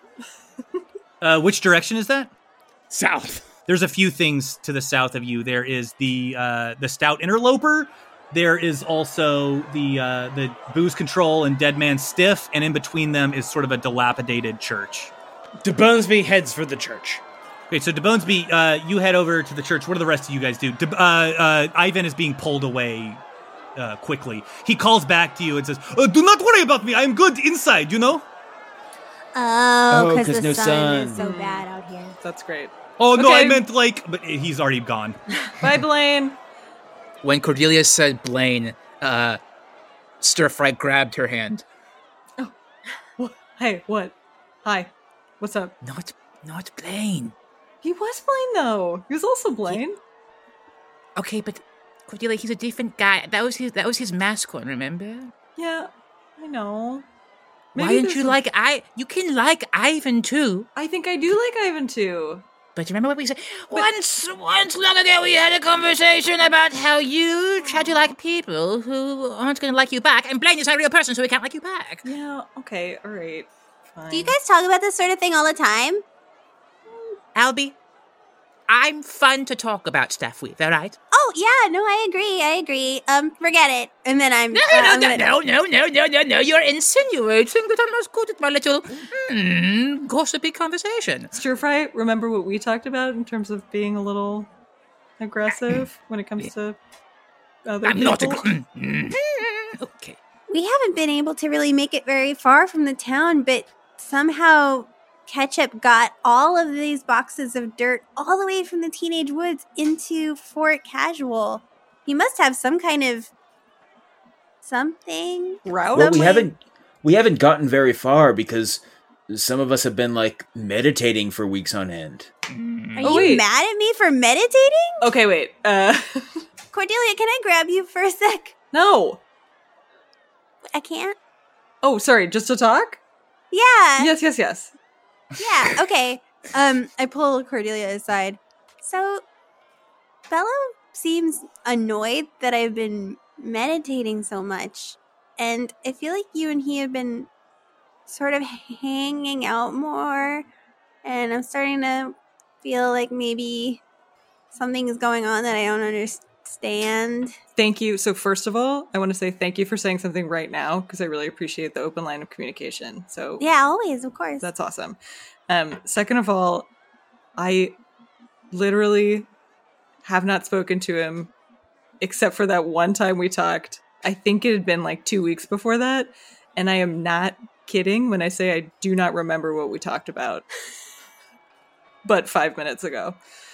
Which direction is that? South. There's a few things to the south of you. There is the Stout Interloper. There is also the Booze Control and Dead Man Stiff, and in between them is sort of a dilapidated church. De Bonesby heads for the church. Okay, so De Bonesby, you head over to the church. What do the rest of you guys do? Ivan is being pulled away quickly. He calls back to you and says, "Do not worry about me. I'm good inside, Oh, because 'cause the no sun sun. is so bad out here. That's great. Oh, no, I Okay. meant like... But he's already gone. Bye, Blaine. When Cordelia said Blaine, Stir Fry grabbed her hand. What? Hey, what? Hi. What's up? Not Blaine. He was Blaine, though. He was also Blaine. Okay, but Cordelia, he's a different guy. That was his mascot, remember? Yeah, I know. Why Maybe don't you there's- like you can like Ivan too. I think I do like Ivan, too. But you remember what we said? Once long ago, we had a conversation about how you try to like people who aren't going to like you back, and Blaine is not a real person, so he can't like you back. Yeah, okay, all right. Fine. Do you guys talk about this sort of thing all the time? Albie, I'm fun to talk about stuff with, all right? Oh, yeah, no, I agree. Forget it. And then I'm... No, you're insinuating that I'm not good at my little, gossipy conversation. Stir Fry, remember what we talked about in terms of being a little aggressive when it comes to other I'm not people? Okay. We haven't been able to really make it very far from the town, but somehow Ketchup got all of these boxes of dirt all the way from the Teenage Woods into Fort Casual. He must have some kind of something. Route? Well, Someway. we haven't gotten very far because some of us have been like meditating for weeks on end. Are Oh, you wait. mad at me for meditating? Okay, wait. Cordelia, can I grab you for a sec? No. I can't? Oh, sorry, just to talk? Yeah. Yes. Yeah, okay. I pull Cordelia aside. So, Bello seems annoyed that I've been meditating so much. And I feel like you and he have been sort of hanging out more. And I'm starting to feel like maybe something is going on that I don't understand. Thank you. So first of all, I want to say thank you for saying something right now because I really appreciate the open line of communication. So Yeah, always, of course. that's awesome. Second of all, I literally have not spoken to him except for that one time we talked. I think it had been like 2 weeks before that. And I am not kidding when I say I do not remember what we talked about. But 5 minutes ago.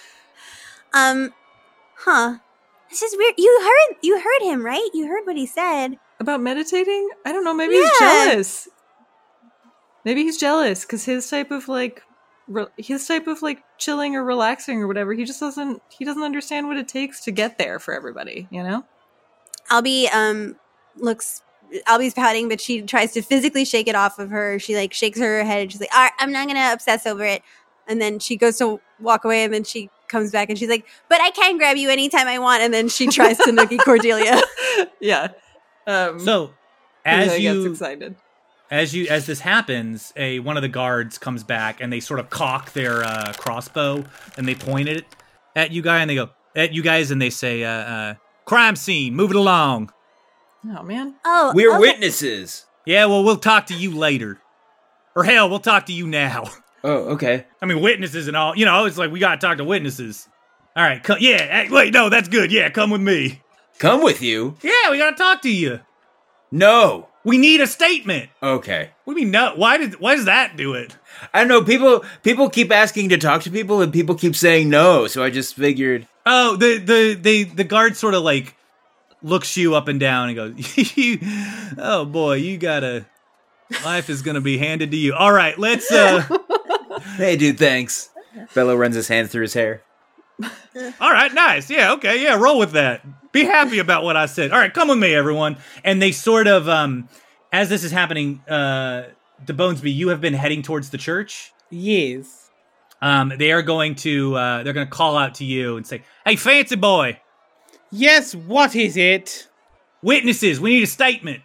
Huh. This is weird. You heard him, right? You heard what he said. About meditating? I don't know. Maybe he's Yeah. jealous. Maybe he's jealous because his type of like chilling or relaxing or whatever, he doesn't understand what it takes to get there for everybody, you know? Albie's pouting, but she tries to physically shake it off of her. She like shakes her head and she's like, all right, I'm not gonna obsess over it. And then she goes to walk away and then she comes back and she's like, but I can grab you anytime I want. And then she tries to noogie Cordelia. Yeah. So, as as he gets you excited. as this happens, one of the guards comes back and they sort of cock their crossbow and they point it at you guys and they say, "Crime scene, move it along." Oh man. Oh, We're okay. witnesses. Yeah, well, we'll talk to you later, or hell, we'll talk to you now. Oh, okay. I mean, witnesses and all. You know, it's like we gotta talk to witnesses. All right, wait, no, that's good. Yeah, come with me. Come with you? Yeah, we gotta talk to you. No. We need a statement. Okay. What do you mean no? Why does that do it? I don't know. People keep asking to talk to people, and people keep saying no. So I just figured. Oh, the guard sort of like looks you up and down and goes, "Oh boy, you gotta. Life is gonna be handed to you. All right, let's. Hey, dude, thanks. Bello runs his hand through his hair. All right, nice. Yeah, okay, yeah, roll with that. Be happy about what I said. All right, come with me, everyone." And they sort of, as this is happening, to Bonesby, you have been heading towards the church. Yes. They are going to, they're going to call out to you and say, "Hey, fancy boy, Yes, what is it? witnesses, we need a statement."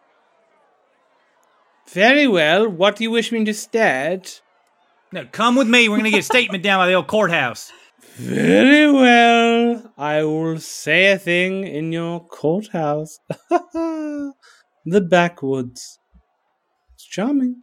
Very well, what do you wish me to state? No, come with me. We're going to get a statement down by the old courthouse. Very well, I will say a thing in your courthouse. The backwoods. It's charming.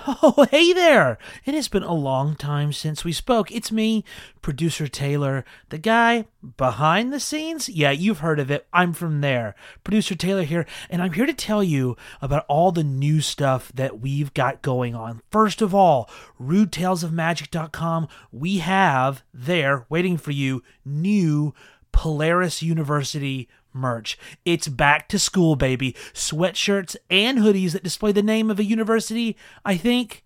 Oh, hey there! It has been a long time since we spoke. It's me, Producer Taylor, the guy behind the scenes. Yeah, you've heard of it. I'm from there. Producer Taylor here, and I'm here to tell you about all the new stuff that we've got going on. First of all, RudeTalesOfMagic.com. We have there, waiting for you, new Polaris University merch. It's back to school, baby. Sweatshirts and hoodies that display the name of a university. I think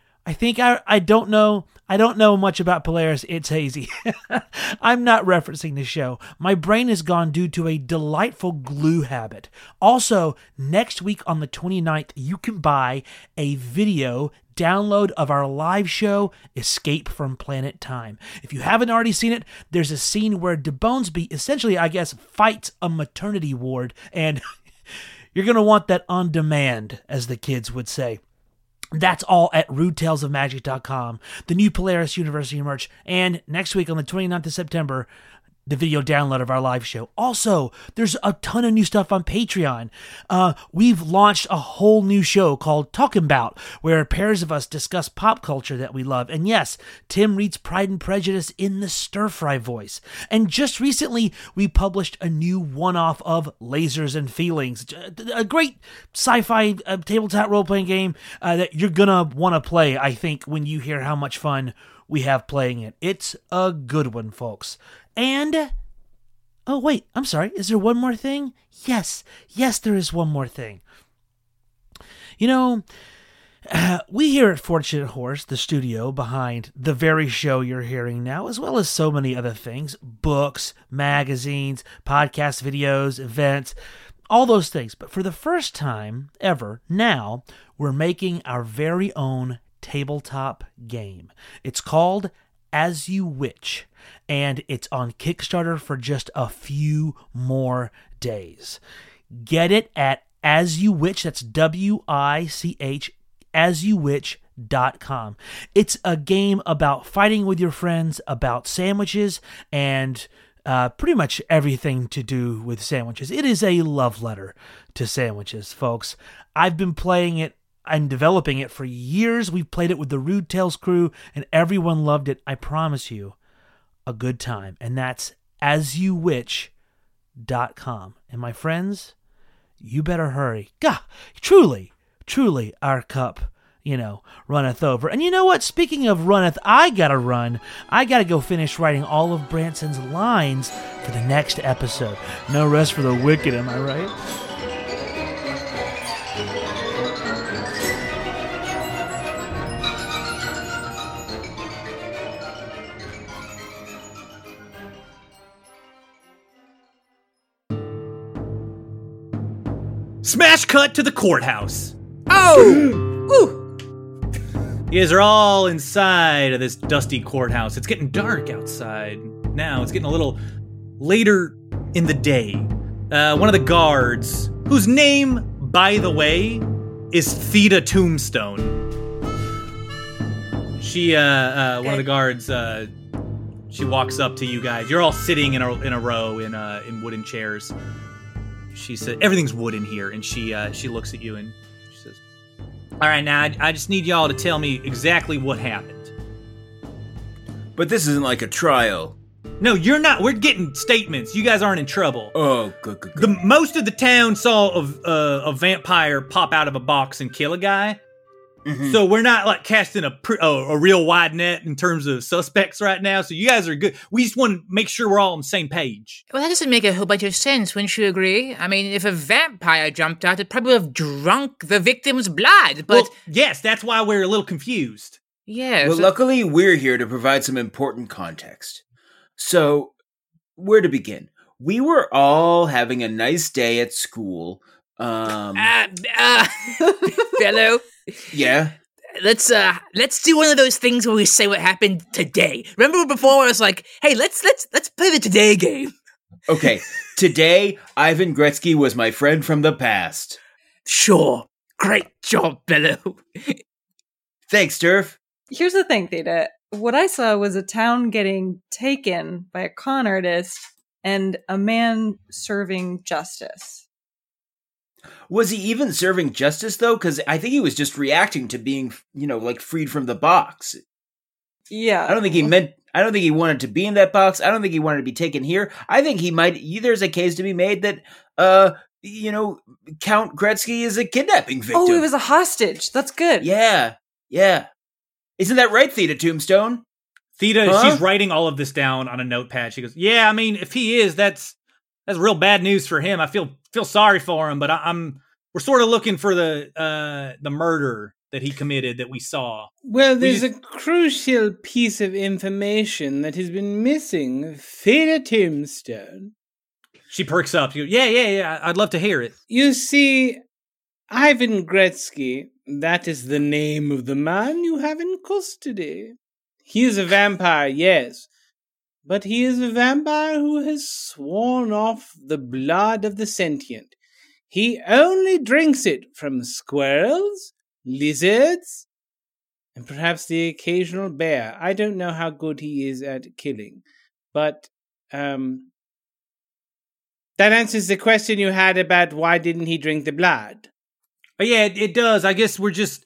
I don't know. I don't know much about Polaris. It's hazy. I'm not referencing the show. My brain is gone due to a delightful glue habit. Also, next week on the 29th, you can buy a video download of our live show, Escape from Planet Time. If you haven't already seen it, there's a scene where DeBonesby essentially, I guess, fights a maternity ward, and you're going to want that on demand, as the kids would say. That's all at RudeTalesOfMagic.com, the new Polaris University merch, and next week on the 29th of September, the video download of our live show. Also, there's a ton of new stuff on Patreon. We've launched a whole new show called Talking About, where pairs of us discuss pop culture that we love. And yes, Tim reads Pride and Prejudice in the stir-fry voice. And just recently, we published a new one-off of Lasers and Feelings, a great sci-fi tabletop role-playing game that you're gonna want to play, I think, when you hear how much fun we have playing it. It's a good one, folks. And, oh wait, I'm sorry, is there one more thing? Yes, there is one more thing. You know, we here at Fortunate Horse, the studio behind the very show you're hearing now, as well as so many other things, books, magazines, podcasts, videos, events, all those things. But for the first time ever, now, we're making our very own tabletop game. It's called As You Witch, and it's on Kickstarter for just a few more days. Get it at As You Witch, that's WICH, AsYouWitch.com. It's a game about fighting with your friends, about sandwiches, and pretty much everything to do with sandwiches. It is a love letter to sandwiches, folks. I've been playing it and developing it for years. We've played it with the Rude Tales crew, and everyone loved it. I promise you, a good time. And that's AsYouWitch.com. And my friends, you better hurry. God, truly, our cup, runneth over. And you know what? Speaking of runneth, I gotta run. I gotta go finish writing all of Branson's lines for the next episode. No rest for the wicked, am I right? Smash cut to the courthouse. Oh! Ooh! You guys are all inside of this dusty courthouse. It's getting dark outside now. It's getting a little later in the day. One of the guards, whose name, by the way, is Theta Tombstone. She, one of the guards, she walks up to you guys. You're all sitting in a row in wooden chairs. She said, "Everything's wood in here," and she looks at you and she says, "All right, now I just need y'all to tell me exactly what happened." But this isn't like a trial. No, you're not. We're getting statements. You guys aren't in trouble. Oh, good. Most of the town saw a vampire pop out of a box and kill a guy. Mm-hmm. So we're not like casting a real wide net in terms of suspects right now. So you guys are good. We just want to make sure we're all on the same page. Well, that doesn't make a whole bunch of sense, wouldn't you agree? I mean, if a vampire jumped out, it probably would have drunk the victim's blood, but... Well, yes, that's why we're a little confused. Yeah. Well, luckily, we're here to provide some important context. So, where to begin? We were all having a nice day at school. Fellow. Yeah? Let's do one of those things where we say what happened today. Remember before I was like, hey, let's play the today game. Okay, today, Ivan Gretzky was my friend from the past. Sure. Great job, Bello. Thanks, Durf. Here's the thing, Theta. What I saw was a town getting taken by a con artist and a man serving justice. Was he even serving justice, though? Because I think he was just reacting to being, freed from the box. Yeah. I don't think he wanted to be in that box. I don't think he wanted to be taken here. I think there's a case to be made that, Count Gretzky is a kidnapping victim. Oh, he was a hostage. That's good. Yeah. Isn't that right, Theta Tombstone? Theta, Huh? she's writing all of this down on a notepad. She goes, "Yeah, I mean, if he is, that's real bad news for him. I feel sorry for him, but we're sort of looking for the murder that he committed that we saw." Well, there's a crucial piece of information that has been missing. Theta Tombstone. She perks up. She goes, yeah, I'd love to hear it. You see, Ivan Gretzky, that is the name of the man you have in custody. He is a vampire, yes, but he is a vampire who has sworn off the blood of the sentient. He only drinks it from squirrels, lizards, and perhaps the occasional bear. I don't know how good he is at killing, but that answers the question you had about why didn't he drink the blood. But yeah, it does. I guess we're just,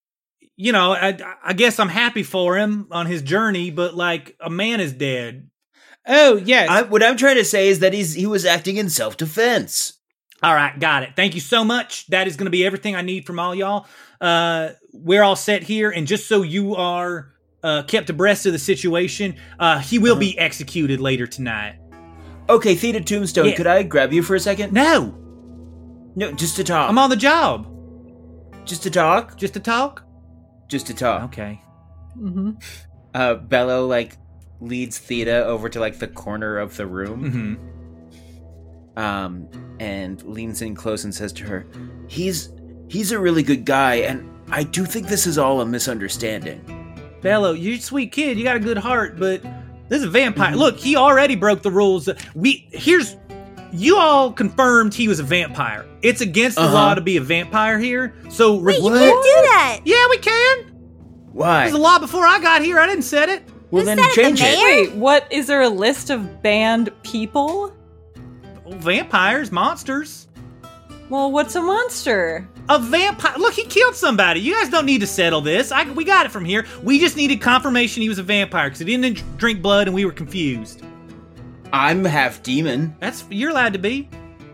I guess I'm happy for him on his journey, but like a man is dead. Oh, yes. What I'm trying to say is that he was acting in self-defense. All right, got it. Thank you so much. That is going to be everything I need from all y'all. We're all set here, and just so you are kept abreast of the situation, he will be executed later tonight. Okay, Theta Tombstone, Yeah. Could I grab you for a second? No, just to talk. I'm on the job. Just to talk? Just to talk? Just to talk. Okay. Mm-hmm. Bello, leads Theta over to, the corner of the room. Mm-hmm. And leans in close and says to her, He's a really good guy, and I do think this is all a misunderstanding. Bello, you're a sweet kid. You got a good heart, but this is a vampire. Look, he already broke the rules. You all confirmed he was a vampire. It's against the law to be a vampire here. So Wait, you can't do that. Yeah, we can. Why? There's a law before I got here. I didn't set it. Well, Who then said it, the change it. mayor? Wait, what? Is there a list of banned people? Vampires, monsters. Well, what's a monster? A vampire. Look, he killed somebody. You guys don't need to settle this. We got it from here. We just needed confirmation he was a vampire because he didn't drink blood and we were confused. I'm half demon. You're allowed to be.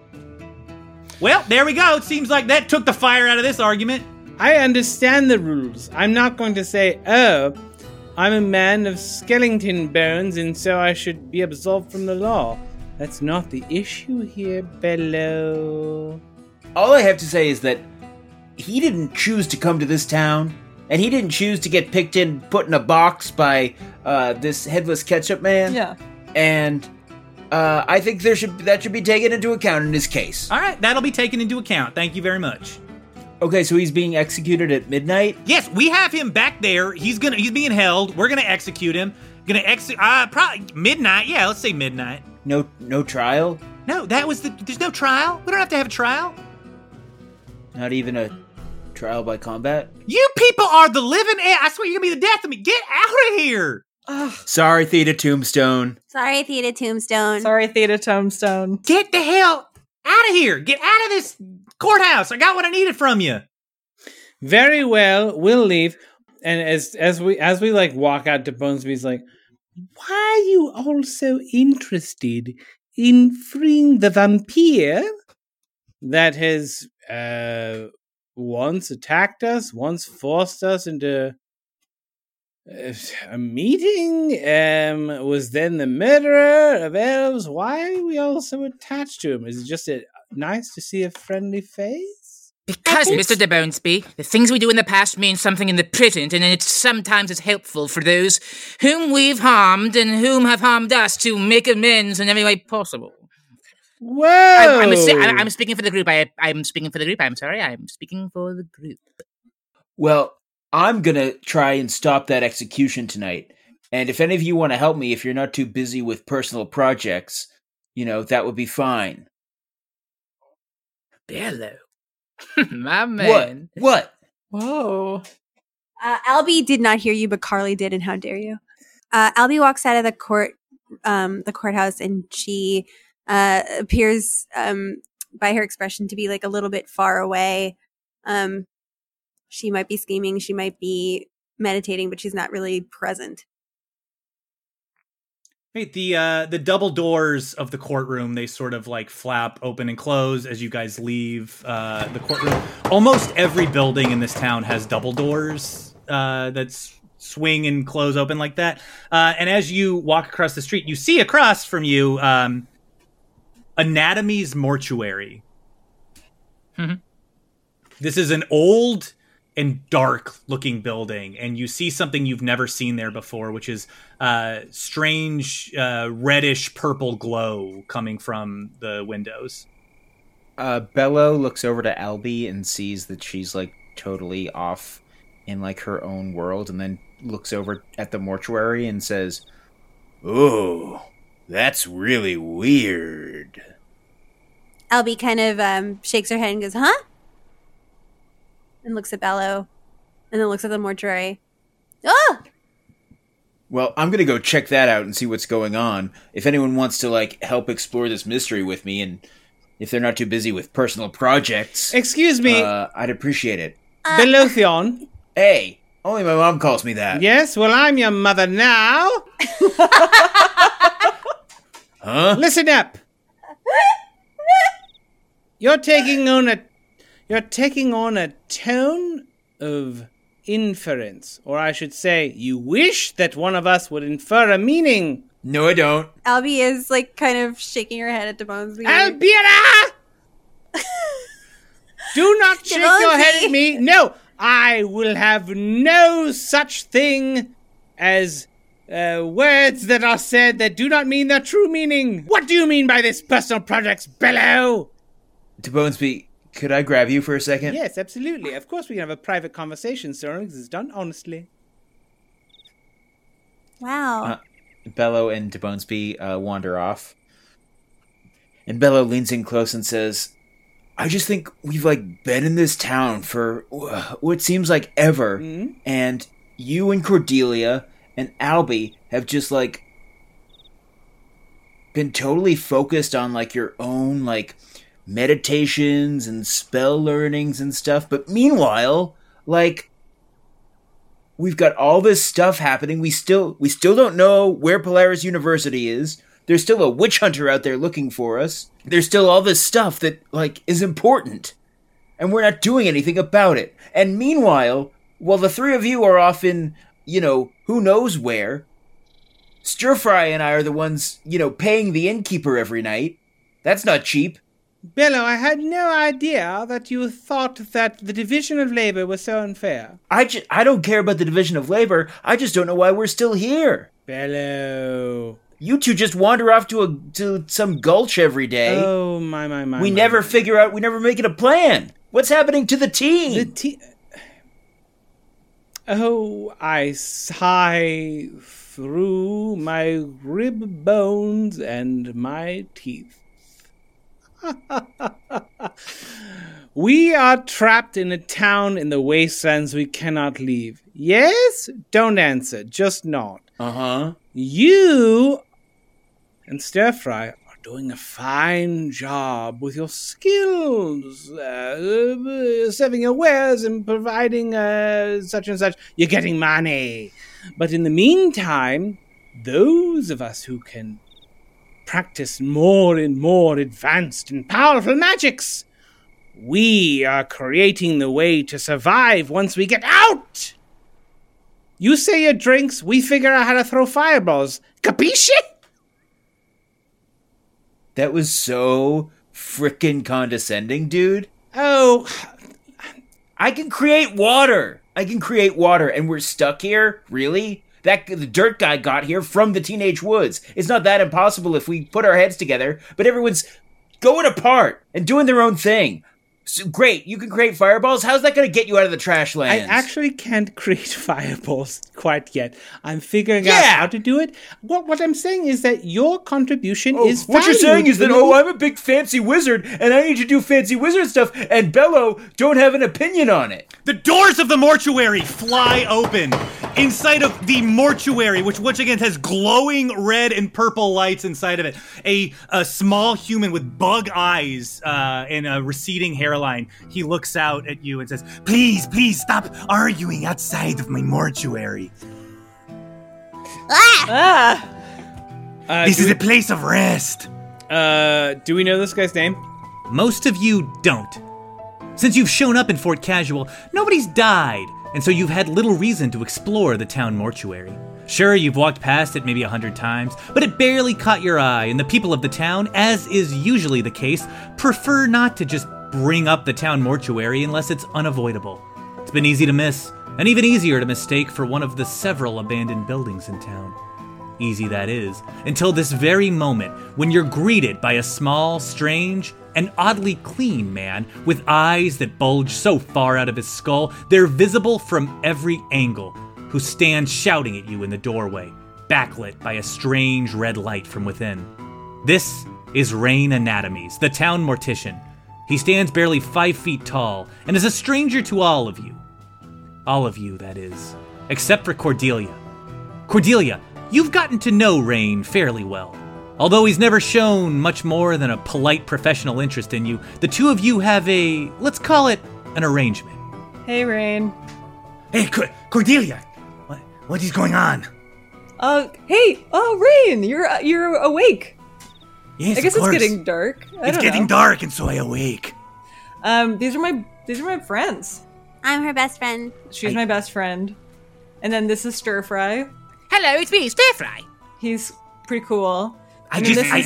Well, there we go. It seems like that took the fire out of this argument. I understand the rules. I'm not going to say, oh, I'm a man of skeleton bones and so I should be absolved from the law. That's not the issue here, Bello. All I have to say is that he didn't choose to come to this town, and he didn't choose to get picked and put in a box by this headless ketchup man. Yeah. And I think that should be taken into account in this case. All right, that'll be taken into account. Thank you very much. Okay, so he's being executed at midnight? Yes, we have him back there. He's being held. We're gonna execute him. Probably midnight. Yeah, let's say midnight. No trial? No, there's no trial. We don't have to have a trial. Not even a trial by combat? You people are the living I swear you're gonna be the death of me. Get out of here. Sorry, Theta Tombstone. Sorry, Theta Tombstone. Sorry, Theta Tombstone. Get the hell out of here. Get out of this courthouse. I got what I needed from you. Very well, we'll leave. And as we walk out to Bonesby's like, why are you all so interested in freeing the vampire that has once attacked us, once forced us into a meeting, was then the murderer of elves? Why are we all so attached to him? Is it just nice to see a friendly face? Because, Mr. De Bonesby, the things we do in the past mean something in the present, and sometimes it's helpful for those whom we've harmed and whom have harmed us to make amends in every way possible. Whoa! I'm speaking for the group. I'm speaking for the group. I'm sorry. I'm speaking for the group. Well, I'm gonna try and stop that execution tonight. And if any of you want to help me, if you're not too busy with personal projects, that would be fine. Bello. My man. What? Whoa. Albie did not hear you, but Carly did, and how dare you? Albie walks out of the courthouse, and she appears by her expression to be like a little bit far away. She might be scheming, she might be meditating, but she's not really present. Right, the double doors of the courtroom, they sort of like flap open and close as you guys leave the courtroom. Almost every building in this town has double doors that swing and close open like that. And as you walk across the street, you see across from you Anatomy's Mortuary. Mm-hmm. This is an old and dark looking building, and you see something you've never seen there before, which is strange reddish purple glow coming from the windows. Bello looks over to Albie and sees that she's like totally off in like her own world, and then looks over at the mortuary and says, Oh, that's really weird. Albie kind of shakes her head and goes, huh? And looks at Bello, and then looks at the mortuary. Oh! Well, I'm gonna go check that out and see what's going on. If anyone wants to, like, help explore this mystery with me, and if they're not too busy with personal projects... Excuse me. I'd appreciate it. Belothion. Hey, only my mom calls me that. Yes, well, I'm your mother now. Huh? Listen up. You're taking on a tone of inference, or I should say, you wish that one of us would infer a meaning. No, I don't. Albie is like kind of shaking her head at Debonesby. Albira! Do not shake your head at me. No, I will have no such thing as words that are said that do not mean their true meaning. What do you mean by this personal projects, Bello? Debonesby, could I grab you for a second? Yes, absolutely. Of course we can have a private conversation, sir. This is done honestly. Wow. Bello and Debonesby wander off. And Bello leans in close and says, I just think we've, like, been in this town for what seems like ever. Mm-hmm. And you and Cordelia and Albie have just, like, been totally focused on, like, your own, like, meditations and spell learnings and stuff. But meanwhile, like, we've got all this stuff happening. We still don't know where Polaris University is. There's still a witch hunter out there looking for us. There's still all this stuff that, like, is important. And we're not doing anything about it. And meanwhile, while the three of you are off in, you know, who knows where, Stir-Fry and I are the ones, you know, paying the innkeeper every night. That's not cheap. Bello, I had no idea that you thought that the division of labor was so unfair. I don't care about the division of labor. I just don't know why we're still here. Bello. You two just wander off to some gulch every day. Oh, my. We never make it a plan. What's happening to the team? Oh, I sigh through my rib bones and my teeth. We are trapped in a town in the wastelands we cannot leave. Yes? Don't answer. Just nod. Uh-huh. You and Stir-Fry are doing a fine job with your skills, serving your wares and providing such and such. You're getting money. But in the meantime, those of us who can practice more and more advanced and powerful magics, we are creating the way to survive once we get out. You say your drinks, we figure out how to throw fireballs. Capisce? That was so frickin' condescending, dude. Oh, I can create water, and we're stuck here? Really? The dirt guy got here from the Teenage Woods. It's not that impossible if we put our heads together, but everyone's going apart and doing their own thing. Great, you can create fireballs. How's that going to get you out of the trash I lands? actually can't create fireballs quite yet. I'm figuring out how to do it. What I'm saying is that your contribution is what you're saying is that, valued. I'm a big fancy wizard, and I need to do fancy wizard stuff, and Bello don't have an opinion on it. The doors of the mortuary fly open. Inside of the mortuary, which again has glowing red and purple lights inside of it, a small human with bug eyes and a receding hairline. He looks out at you and says, "Please, stop arguing outside of my mortuary. This is a place of rest." Do we know this guy's name? Most of you don't. Since you've shown up in Fort Casual, nobody's died, and so you've had little reason to explore the town mortuary. Sure, you've walked past it maybe 100 times, but it barely caught your eye, and the people of the town, as is usually the case, prefer not to just bring up the town mortuary unless it's unavoidable. It's been easy to miss, and even easier to mistake for one of the several abandoned buildings in town. Easy that is, until this very moment when you're greeted by a small, strange, and oddly clean man with eyes that bulge so far out of his skull they're visible from every angle, who stands shouting at you in the doorway, backlit by a strange red light from within. This is Rain Anatomies, the town mortician. He stands barely 5 feet tall and is a stranger to all of you. All of you, that is, except for Cordelia. Cordelia, you've gotten to know Rain fairly well. Although he's never shown much more than a polite professional interest in you, the two of you have let's call it an arrangement. Hey, Rain. Hey, Cordelia, what is going on? Rain, you're awake. Yes, I guess of course. it's getting dark. It's getting dark, and so I awake. These are my friends. I'm her best friend. She's my best friend. And then this is Stir Fry. Hello, it's me, Stir Fry. He's pretty cool. It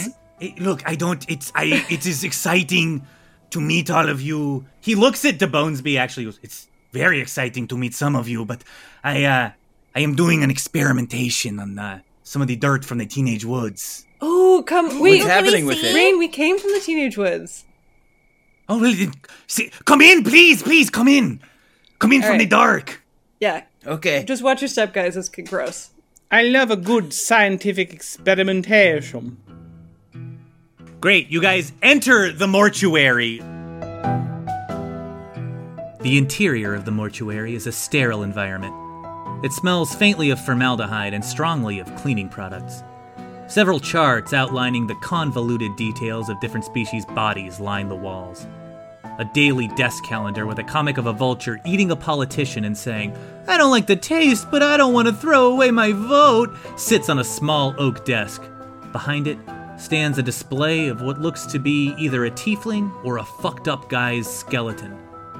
is exciting to meet all of you. He looks at DeBonesby, actually. It's very exciting to meet some of you, but I am doing an experimentation on some of the dirt from the Teenage Woods. Oh, wait. What's happening with it? Rain, we came from the Teenage Woods. Oh, really? Come in, please, come in. Come in from the dark. Yeah. Okay. Just watch your step, guys. It's gross. I love a good scientific experimentation. Great, you guys enter the mortuary. The interior of the mortuary is a sterile environment. It smells faintly of formaldehyde and strongly of cleaning products. Several charts outlining the convoluted details of different species' bodies line the walls. A daily desk calendar with a comic of a vulture eating a politician and saying, "I don't like the taste, but I don't want to throw away my vote," sits on a small oak desk. Behind it stands a display of what looks to be either a tiefling or a fucked up guy's skeleton.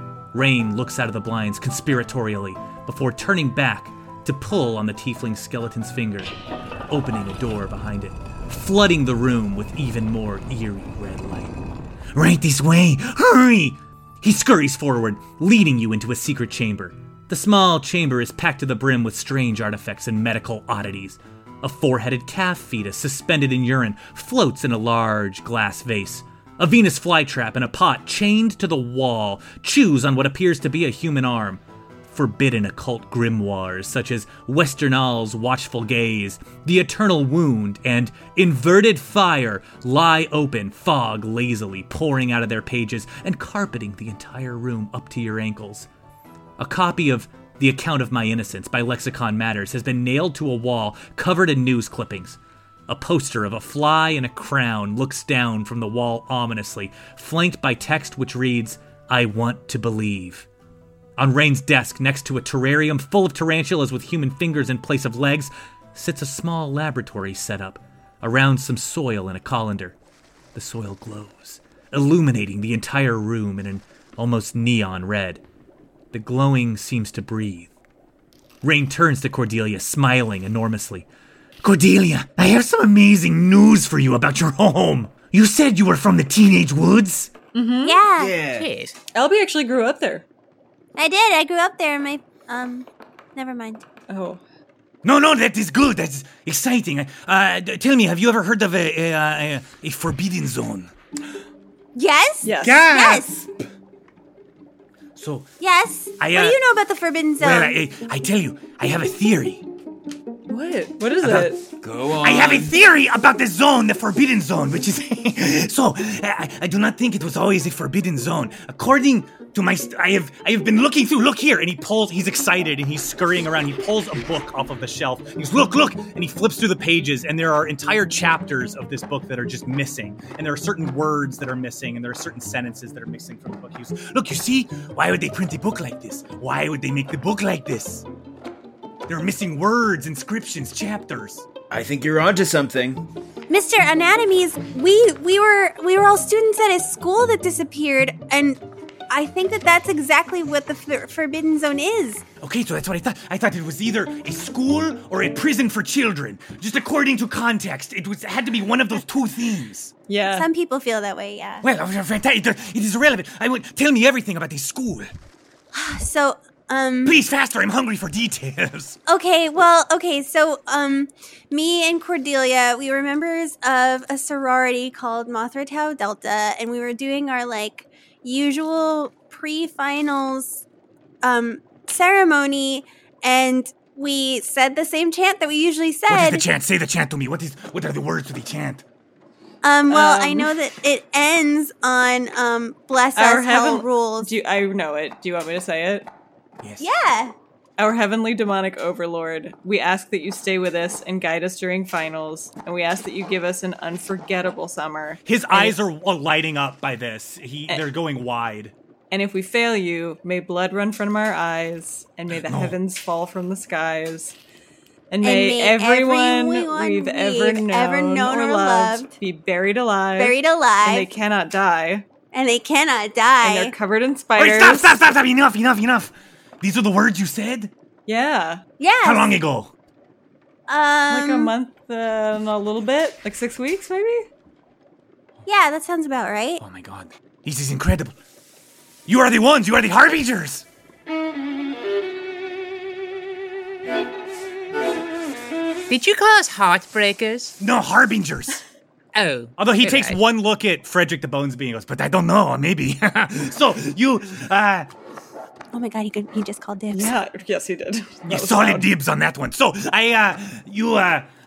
Rain looks out of the blinds conspiratorially before turning back to pull on the tiefling skeleton's finger, opening a door behind it, flooding the room with even more eerie red light. "Right this way! Hurry!" He scurries forward, leading you into a secret chamber. The small chamber is packed to the brim with strange artifacts and medical oddities. A four-headed calf fetus suspended in urine floats in a large glass vase. A Venus flytrap in a pot chained to the wall chews on what appears to be a human arm. Forbidden occult grimoires such as Westernal's Watchful Gaze, The Eternal Wound, and Inverted Fire lie open, fog lazily pouring out of their pages and carpeting the entire room up to your ankles. A copy of The Account of My Innocence by Lexicon Matters has been nailed to a wall covered in news clippings. A poster of a fly in a crown looks down from the wall ominously, flanked by text which reads, "I want to believe." On Rain's desk, next to a terrarium full of tarantulas with human fingers in place of legs, sits a small laboratory setup around some soil in a colander. The soil glows, illuminating the entire room in an almost neon red. The glowing seems to breathe. Rain turns to Cordelia, smiling enormously. "Cordelia, I have some amazing news for you about your home. You said you were from the Teenage Woods?" Mm-hmm. Yeah. Jeez. Albie actually grew up there. I did. I grew up there. Never mind. Oh. No, that is good. That's exciting. Tell me, have you ever heard of a forbidden zone? Yes? Yes. Yes. So, Yes? I, what do you know about the Forbidden Zone? well, I tell you, I have a theory. What? What is it? Go on. I have a theory about the zone, the Forbidden Zone, which is... So, I do not think it was always a Forbidden Zone. According to my... I have been looking through... Look here! And he's excited, and he's scurrying around. He pulls a book off of the shelf. He goes, look! And he flips through the pages, and there are entire chapters of this book that are just missing. And there are certain words that are missing, and there are certain sentences that are missing from the book. He goes, look, you see? Why would they print a book like this? Why would they make the book like this? There are missing words, inscriptions, chapters. I think you're onto something. Mr. Anatomies, we were all students at a school that disappeared, and I think that's exactly what the Forbidden Zone is. Okay, so that's what I thought. I thought it was either a school or a prison for children. Just according to context, it had to be one of those two things. Yeah. Some people feel that way, yeah. Well, fantastic. It is irrelevant. Tell me everything about this school. So, Please, faster. I'm hungry for details. So, me and Cordelia, we were members of a sorority called Mothra Tau Delta, and we were doing our, usual pre-finals, ceremony, and we said the same chant that we usually said. What is the chant? Say the chant to me. What are the words to the chant? I know that it ends on, bless us, hell rules. I know it. Do you want me to say it? Yes. Yeah. Our heavenly demonic overlord, we ask that you stay with us and guide us during finals, and we ask that you give us an unforgettable summer. His eyes are lighting up by this. They're going wide. And if we fail you, may blood run from our eyes, and may the heavens fall from the skies. And may everyone we've ever known or loved be buried alive. And they cannot die. And And they're covered in spiders. Wait, stop. Enough. These are the words you said? Yeah. Yes. How long ago? Like a month and a little bit. Like 6 weeks, maybe? Yeah, that sounds about right. Oh my god. This is incredible. You are the ones. You are the harbingers. Did you call us heartbreakers? No, harbingers. Oh. Although he good takes eye. one look at Frederick the Bones Being and goes, but I don't know, maybe. So, you, Oh my god, he just called dibs. Yeah, yes, he did. you solid dibs on that one. So, you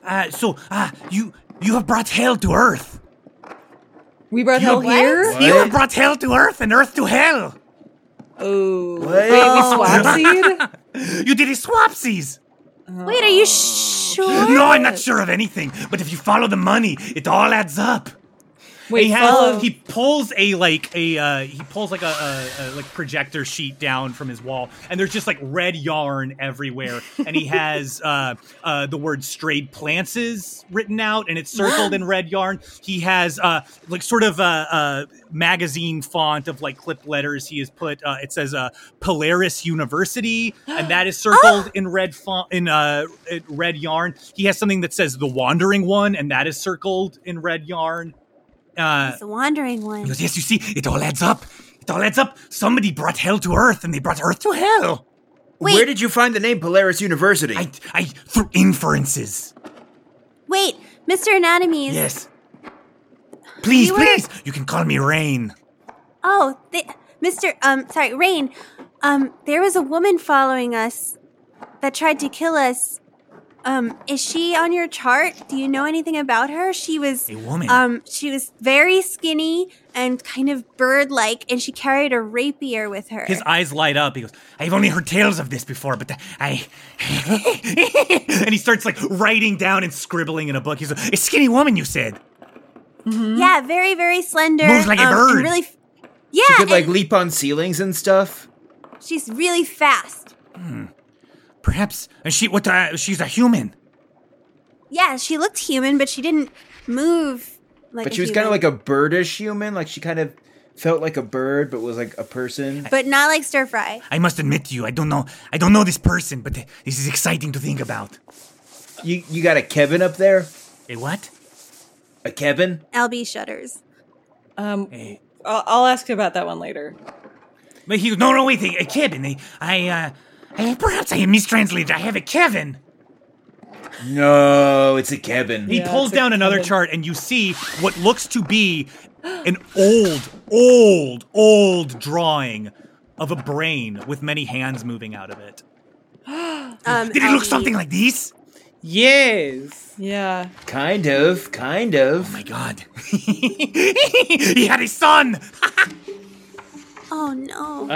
have brought hell to earth. We brought hell here? What? You have brought hell to earth and earth to hell. Oh. What? Wait, we swapsied? You did a swapsies. Wait, are you sure? No, I'm not sure of anything. But if you follow the money, it all adds up. Wait, He pulls a projector sheet down from his wall, and there's just like red yarn everywhere. And he has the word "strayed plants" written out, and it's circled in red yarn. He has magazine font of like clipped letters. He has put it says Polaris University, and that is circled in red font in red yarn. He has something that says The Wandering One, and that is circled in red yarn. It's the Wandering One. He goes, yes, you see, it all adds up. Somebody brought hell to earth, and they brought earth to hell. Wait. Where did you find the name Polaris University? I through inferences. Wait, Mr. Anatomies. Yes. Please, you can call me Rain. Oh, Rain. There was a woman following us that tried to kill us. Is she on your chart? Do you know anything about her? She was A woman? She was very skinny and kind of bird-like, and she carried a rapier with her. His eyes light up. He goes, I've only heard tales of this before, but and he starts like writing down and scribbling in a book. He's like, a skinny woman, you said. Yeah, very, very slender. Moves like a bird. And really, She could and leap on ceilings and stuff. she's really fast. Perhaps, and she's a human. Yeah, she looked human, but she didn't move like But a she was human. kind of like a birdish human. Like she kind of felt like a bird, but was like a person. But not like stir fry. I must admit to you, I don't know this person, but this is exciting to think about. You got a Kevin up there? A what? A Kevin? LB shudders. A, I'll ask you about that one later. but he goes, no, wait, a Kevin. Perhaps I mistranslated. I have a Kevin. No, it's a Kevin. He Yeah, pulls it's a down another Kevin. chart, and you see what looks to be an old drawing of a brain with many hands moving out of it. Did Did it look something like this? Yes. Yeah. Kind of. Oh my god. He had a son! Oh no.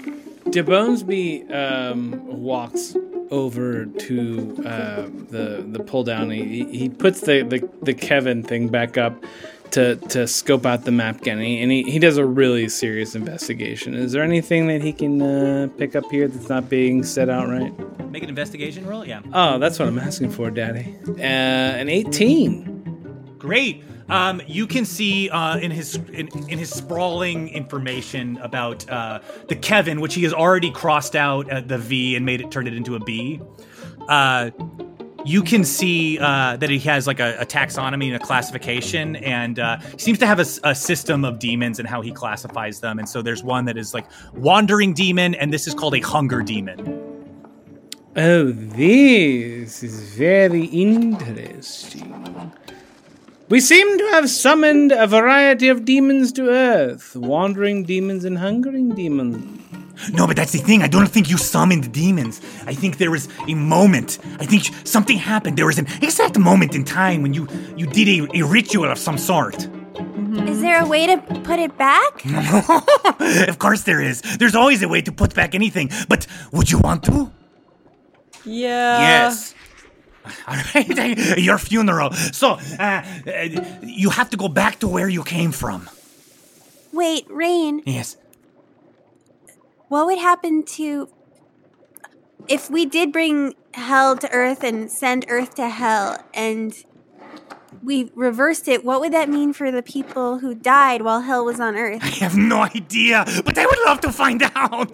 DeBonesby walks over to the pull down. He puts the Kevin thing back up to scope out the map again. And he does a really serious investigation. Is there anything that he can pick up here that's not being set out right? Make an investigation roll? Yeah. Oh, that's what I'm asking for, Daddy. An 18. Great. You can see in his sprawling information about the Kevin, which he has already crossed out at the V and turned it into a B. You can see that he has like a taxonomy and a classification, and he seems to have a system of demons and how he classifies them. And so there's one that is like wandering demon, and this is called a hunger demon. Oh, this is very interesting. We seem to have summoned a variety of demons to Earth. Wandering demons and hungering demons. No, but that's the thing. I don't think you summoned demons. I think there was a moment. I think something happened. There was an exact moment in time when you did a ritual of some sort. Is there a way to put it back? Of course there is. There's always a way to put back anything. But would you want to? Yeah. Yes. All right, your funeral. So, you have to go back to where you came from. Wait, Rain, Yes. what would happen to... If we did bring hell to Earth and send Earth to hell, and we reversed it, what would that mean for the people who died while hell was on Earth? I have no idea, but I would love to find out.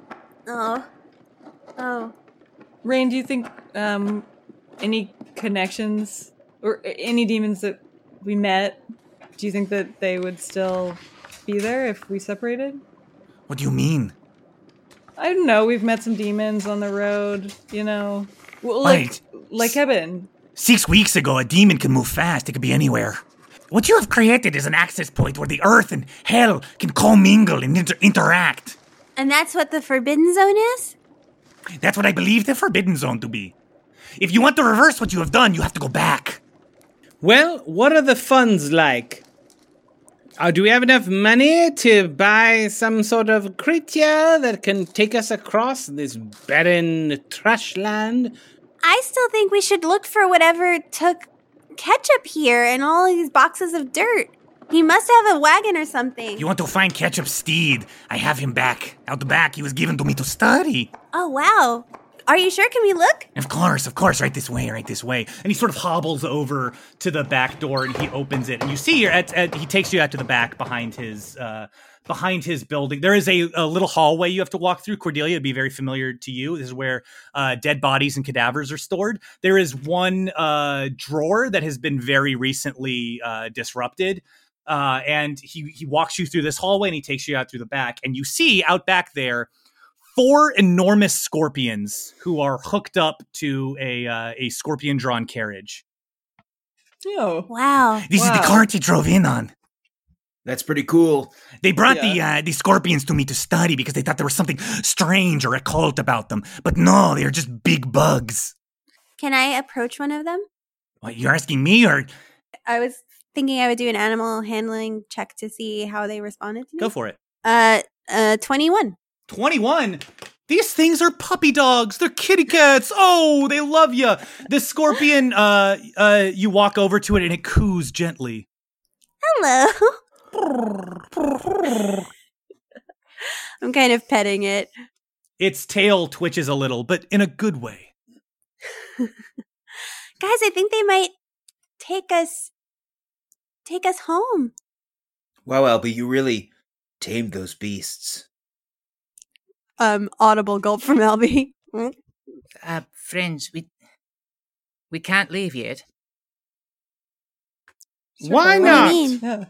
Oh. Rain, do you think any connections or any demons that we met, do you think that they would still be there if we separated? What do you mean? I don't know. We've met some demons on the road, you know. Well, Right. like Kevin. 6 weeks ago, a demon can move fast. It could be anywhere. What you have created is an access point where the earth and hell can commingle and interact. And that's what the Forbidden Zone is? That's what I believe the Forbidden Zone to be. If you want to reverse what you have done, you have to go back. Well, what are the funds like? Do we have enough money to buy some sort of creature that can take us across this barren trash land? I still think we should look for whatever took Ketchup here and all these boxes of dirt. He must have a wagon or something. You want to find Ketchup's steed? I have him back. Out the back, he was given to me to study. Oh, wow. Are you sure? Can we look? Of course, right this way. And he sort of hobbles over to the back door and he opens it. And you see he takes you out to the back behind his building. There is a little hallway you have to walk through. Cordelia, it'd be very familiar to you. This is where dead bodies and cadavers are stored. There is one drawer that has been very recently disrupted. And he walks you through this hallway and he takes you out through the back. And you see out back there 4 enormous scorpions who are hooked up to a scorpion-drawn carriage. Oh. Wow. This is the cart he drove in on. That's pretty cool. They brought the scorpions to me to study because they thought there was something strange or occult about them. But no, they're just big bugs. Can I approach one of them? What, you're asking me or... I was thinking I would do an animal handling check to see how they responded to me. Go for it. 21. 21? These things are puppy dogs. They're kitty cats. Oh, they love you. The scorpion, you walk over to it and it coos gently. Hello. I'm kind of petting it. Its tail twitches a little, but in a good way. Guys, I think they might take us home. Wow, Albie, you really tamed those beasts. Audible gulp from Albie. Friends, we can't leave yet. Why What not? do you mean? Yeah.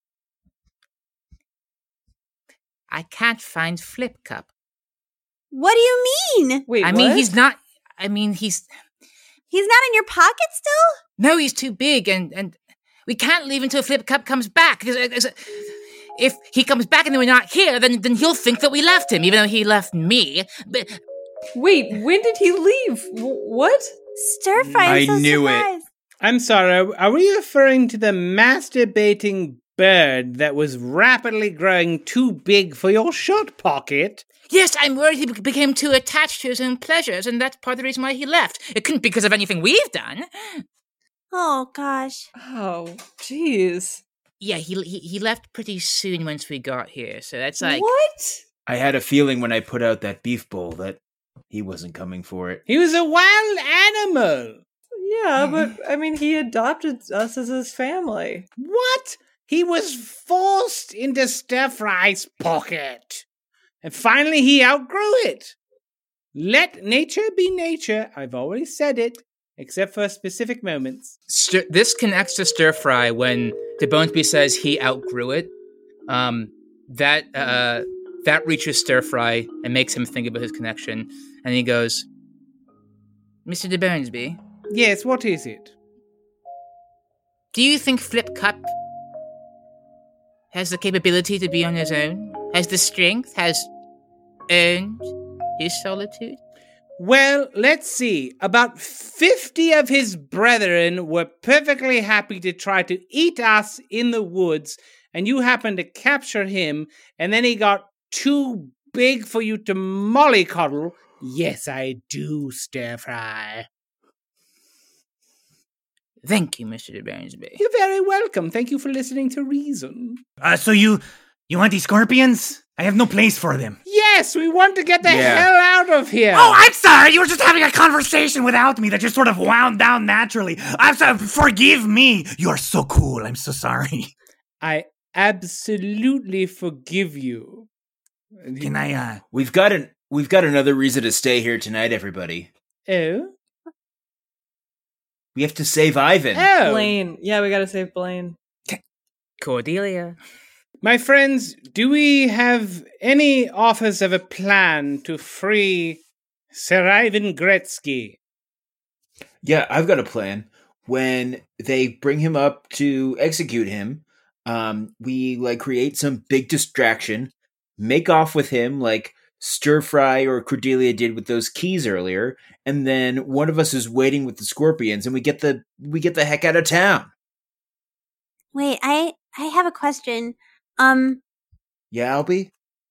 I can't find Flip Cup. What do you mean? Wait, I mean, what? he's not. I mean, He's not in your pocket still? No, he's too big, and we can't leave until Flip Cup comes back. if he comes back and we're not here, then he'll think that we left him, even though he left me. But Wait, when did he leave? What? Stir fry. I I'm so knew it. surprised. I'm sorry, are we referring to the masturbating bird that was rapidly growing too big for your shot pocket? yes, I'm worried he became too attached to his own pleasures, and that's part of the reason why he left. It couldn't be because of anything we've done. Oh gosh. Oh, jeez. Yeah, he left pretty soon once we got here, so that's like... What? I had a feeling when I put out that beef bowl that he wasn't coming for it. He was a wild animal. Yeah, but I mean, he adopted us as his family. What? He was forced into Stir Fry's pocket. And finally he outgrew it. Let nature be nature. I've already said it, except for specific moments. This connects to Stir Fry when DeBonesby says he outgrew it. That reaches Stir Fry and makes him think about his connection. And he goes, Mr. DeBonesby, Yes, what is it? do you think Flip Cup has the capability to be on his own? Has the strength? Has earned his solitude? Well, let's see. About 50 of his brethren were perfectly happy to try to eat us in the woods, and you happened to capture him, and then he got too big for you to mollycoddle. Yes, I do, Stir Fry. Thank you, Mr. DeBonesby. You're very welcome. Thank you for listening to Reason. So you want these scorpions? I have no place for them. Yes, we want to get the Yeah. hell out of here. Oh, I'm sorry. You were just having a conversation without me that just sort of wound down naturally. I'm sorry. Forgive me. You are so cool. I'm so sorry. I absolutely forgive you. Can I, We've got another reason to stay here tonight, everybody. Oh? We have to save Ivan. Oh! Blaine. Yeah, we gotta save Blaine. Cordelia. My friends, do we have any offers of a plan to free Sir Ivan Gretzky? Yeah, I've got a plan. When they bring him up to execute him, we create some big distraction, make off with him like Stir Fry or Cordelia did with those keys earlier, and then one of us is waiting with the scorpions, and we get the heck out of town. Wait, I have a question. Yeah, Albie?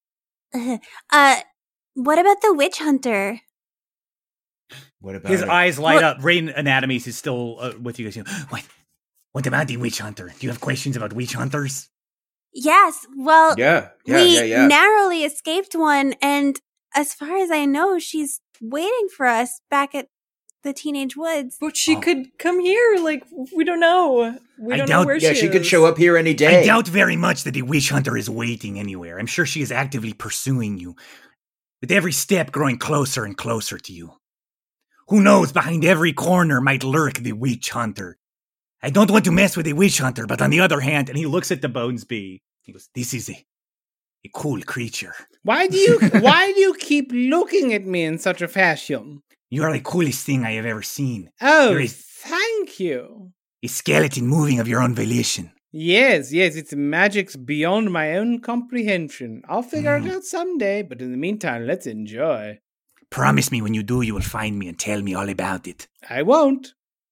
What about the witch hunter? What about His it? eyes light up. Rain Anatomies is still with you guys. What about the witch hunter? Do you have questions about witch hunters? Yes, well, Yeah. we narrowly escaped one, and as far as I know, she's waiting for us back at the Teenage Woods. But she could come here. Like, we don't know. We I don't know doubt- where Yeah, she she could is. show up here any day. I doubt very much that the witch hunter is waiting anywhere. I'm sure she is actively pursuing you, with every step growing closer and closer to you. Who knows, behind every corner might lurk the witch hunter. I don't want to mess with the witch hunter, but on the other hand, and he looks at the Bonesby, he goes, this is a cool creature. Why do you keep looking at me in such a fashion? You are the coolest thing I have ever seen. Oh, You're a- thank you. A skeleton moving of your own volition. Yes, it's magic's beyond my own comprehension. I'll figure it out someday, but in the meantime, let's enjoy. Promise me when you do, you will find me and tell me all about it. I won't.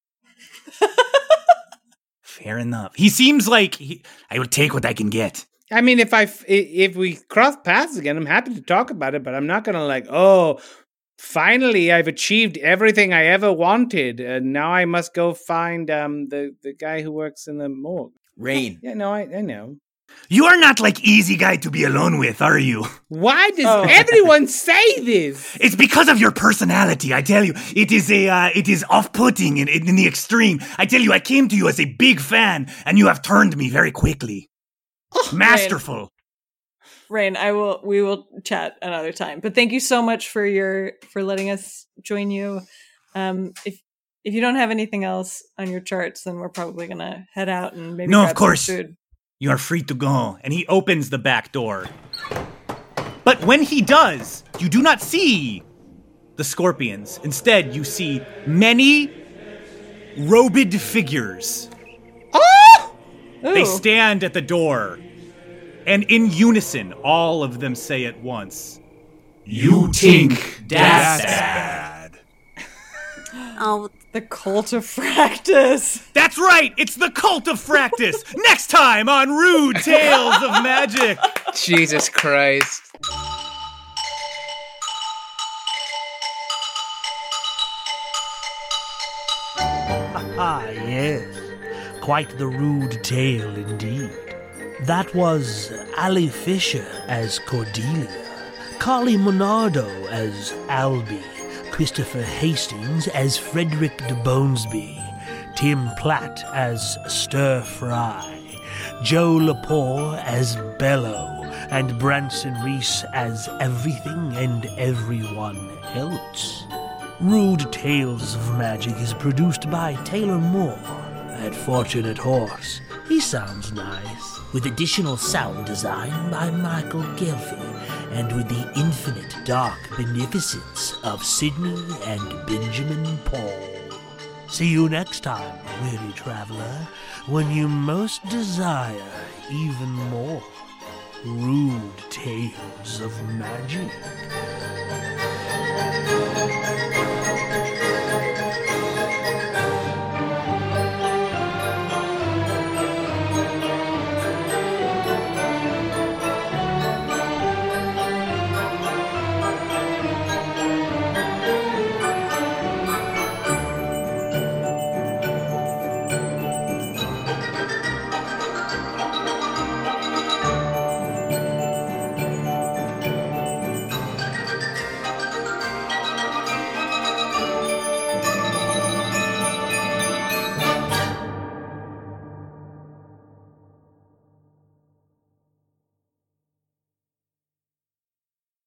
Fair enough. He seems like I will take what I can get. I mean, if we cross paths again, I'm happy to talk about it, but I'm not gonna finally I've achieved everything I ever wanted, and now I must go find the guy who works in the morgue. Rain. Yeah, no, I know. You are not like easy guy to be alone with, are you? Why does everyone say this? It's because of your personality, I tell you. It is off-putting in the extreme. I tell you, I came to you as a big fan, and you have turned me very quickly. Masterful. Rain, we will chat another time. But thank you so much for letting us join you. If you don't have anything else on your charts, then we're probably gonna head out and maybe No, grab of course. some food. You are free to go. And he opens the back door. But when he does, you do not see the scorpions. Instead, you see many robed figures. Ooh. They stand at the door. And in unison, all of them say at once, You think that's bad. Oh, The Cult of Fractus. "That's right, it's the Cult of Fractus! Next time on Rude Tales of Magic!" Jesus Christ. Ah, yes. Quite the rude tale indeed. That was Ali Fisher as Cordelia, Carly Monardo as Albie, Christopher Hastings as Frederick de Bonesby, Tim Platt as Stir Fry, Joe Lepore as Bello, and Branson Reese as everything and everyone else. Rude Tales of Magic is produced by Taylor Moore at Fortunate Horse. He sounds nice. With additional sound design by Michael Gelfie, and with the infinite dark beneficence of Sidney and Benjamin Paul. See you next time, weary traveler, when you most desire even more Rude Tales of Magic.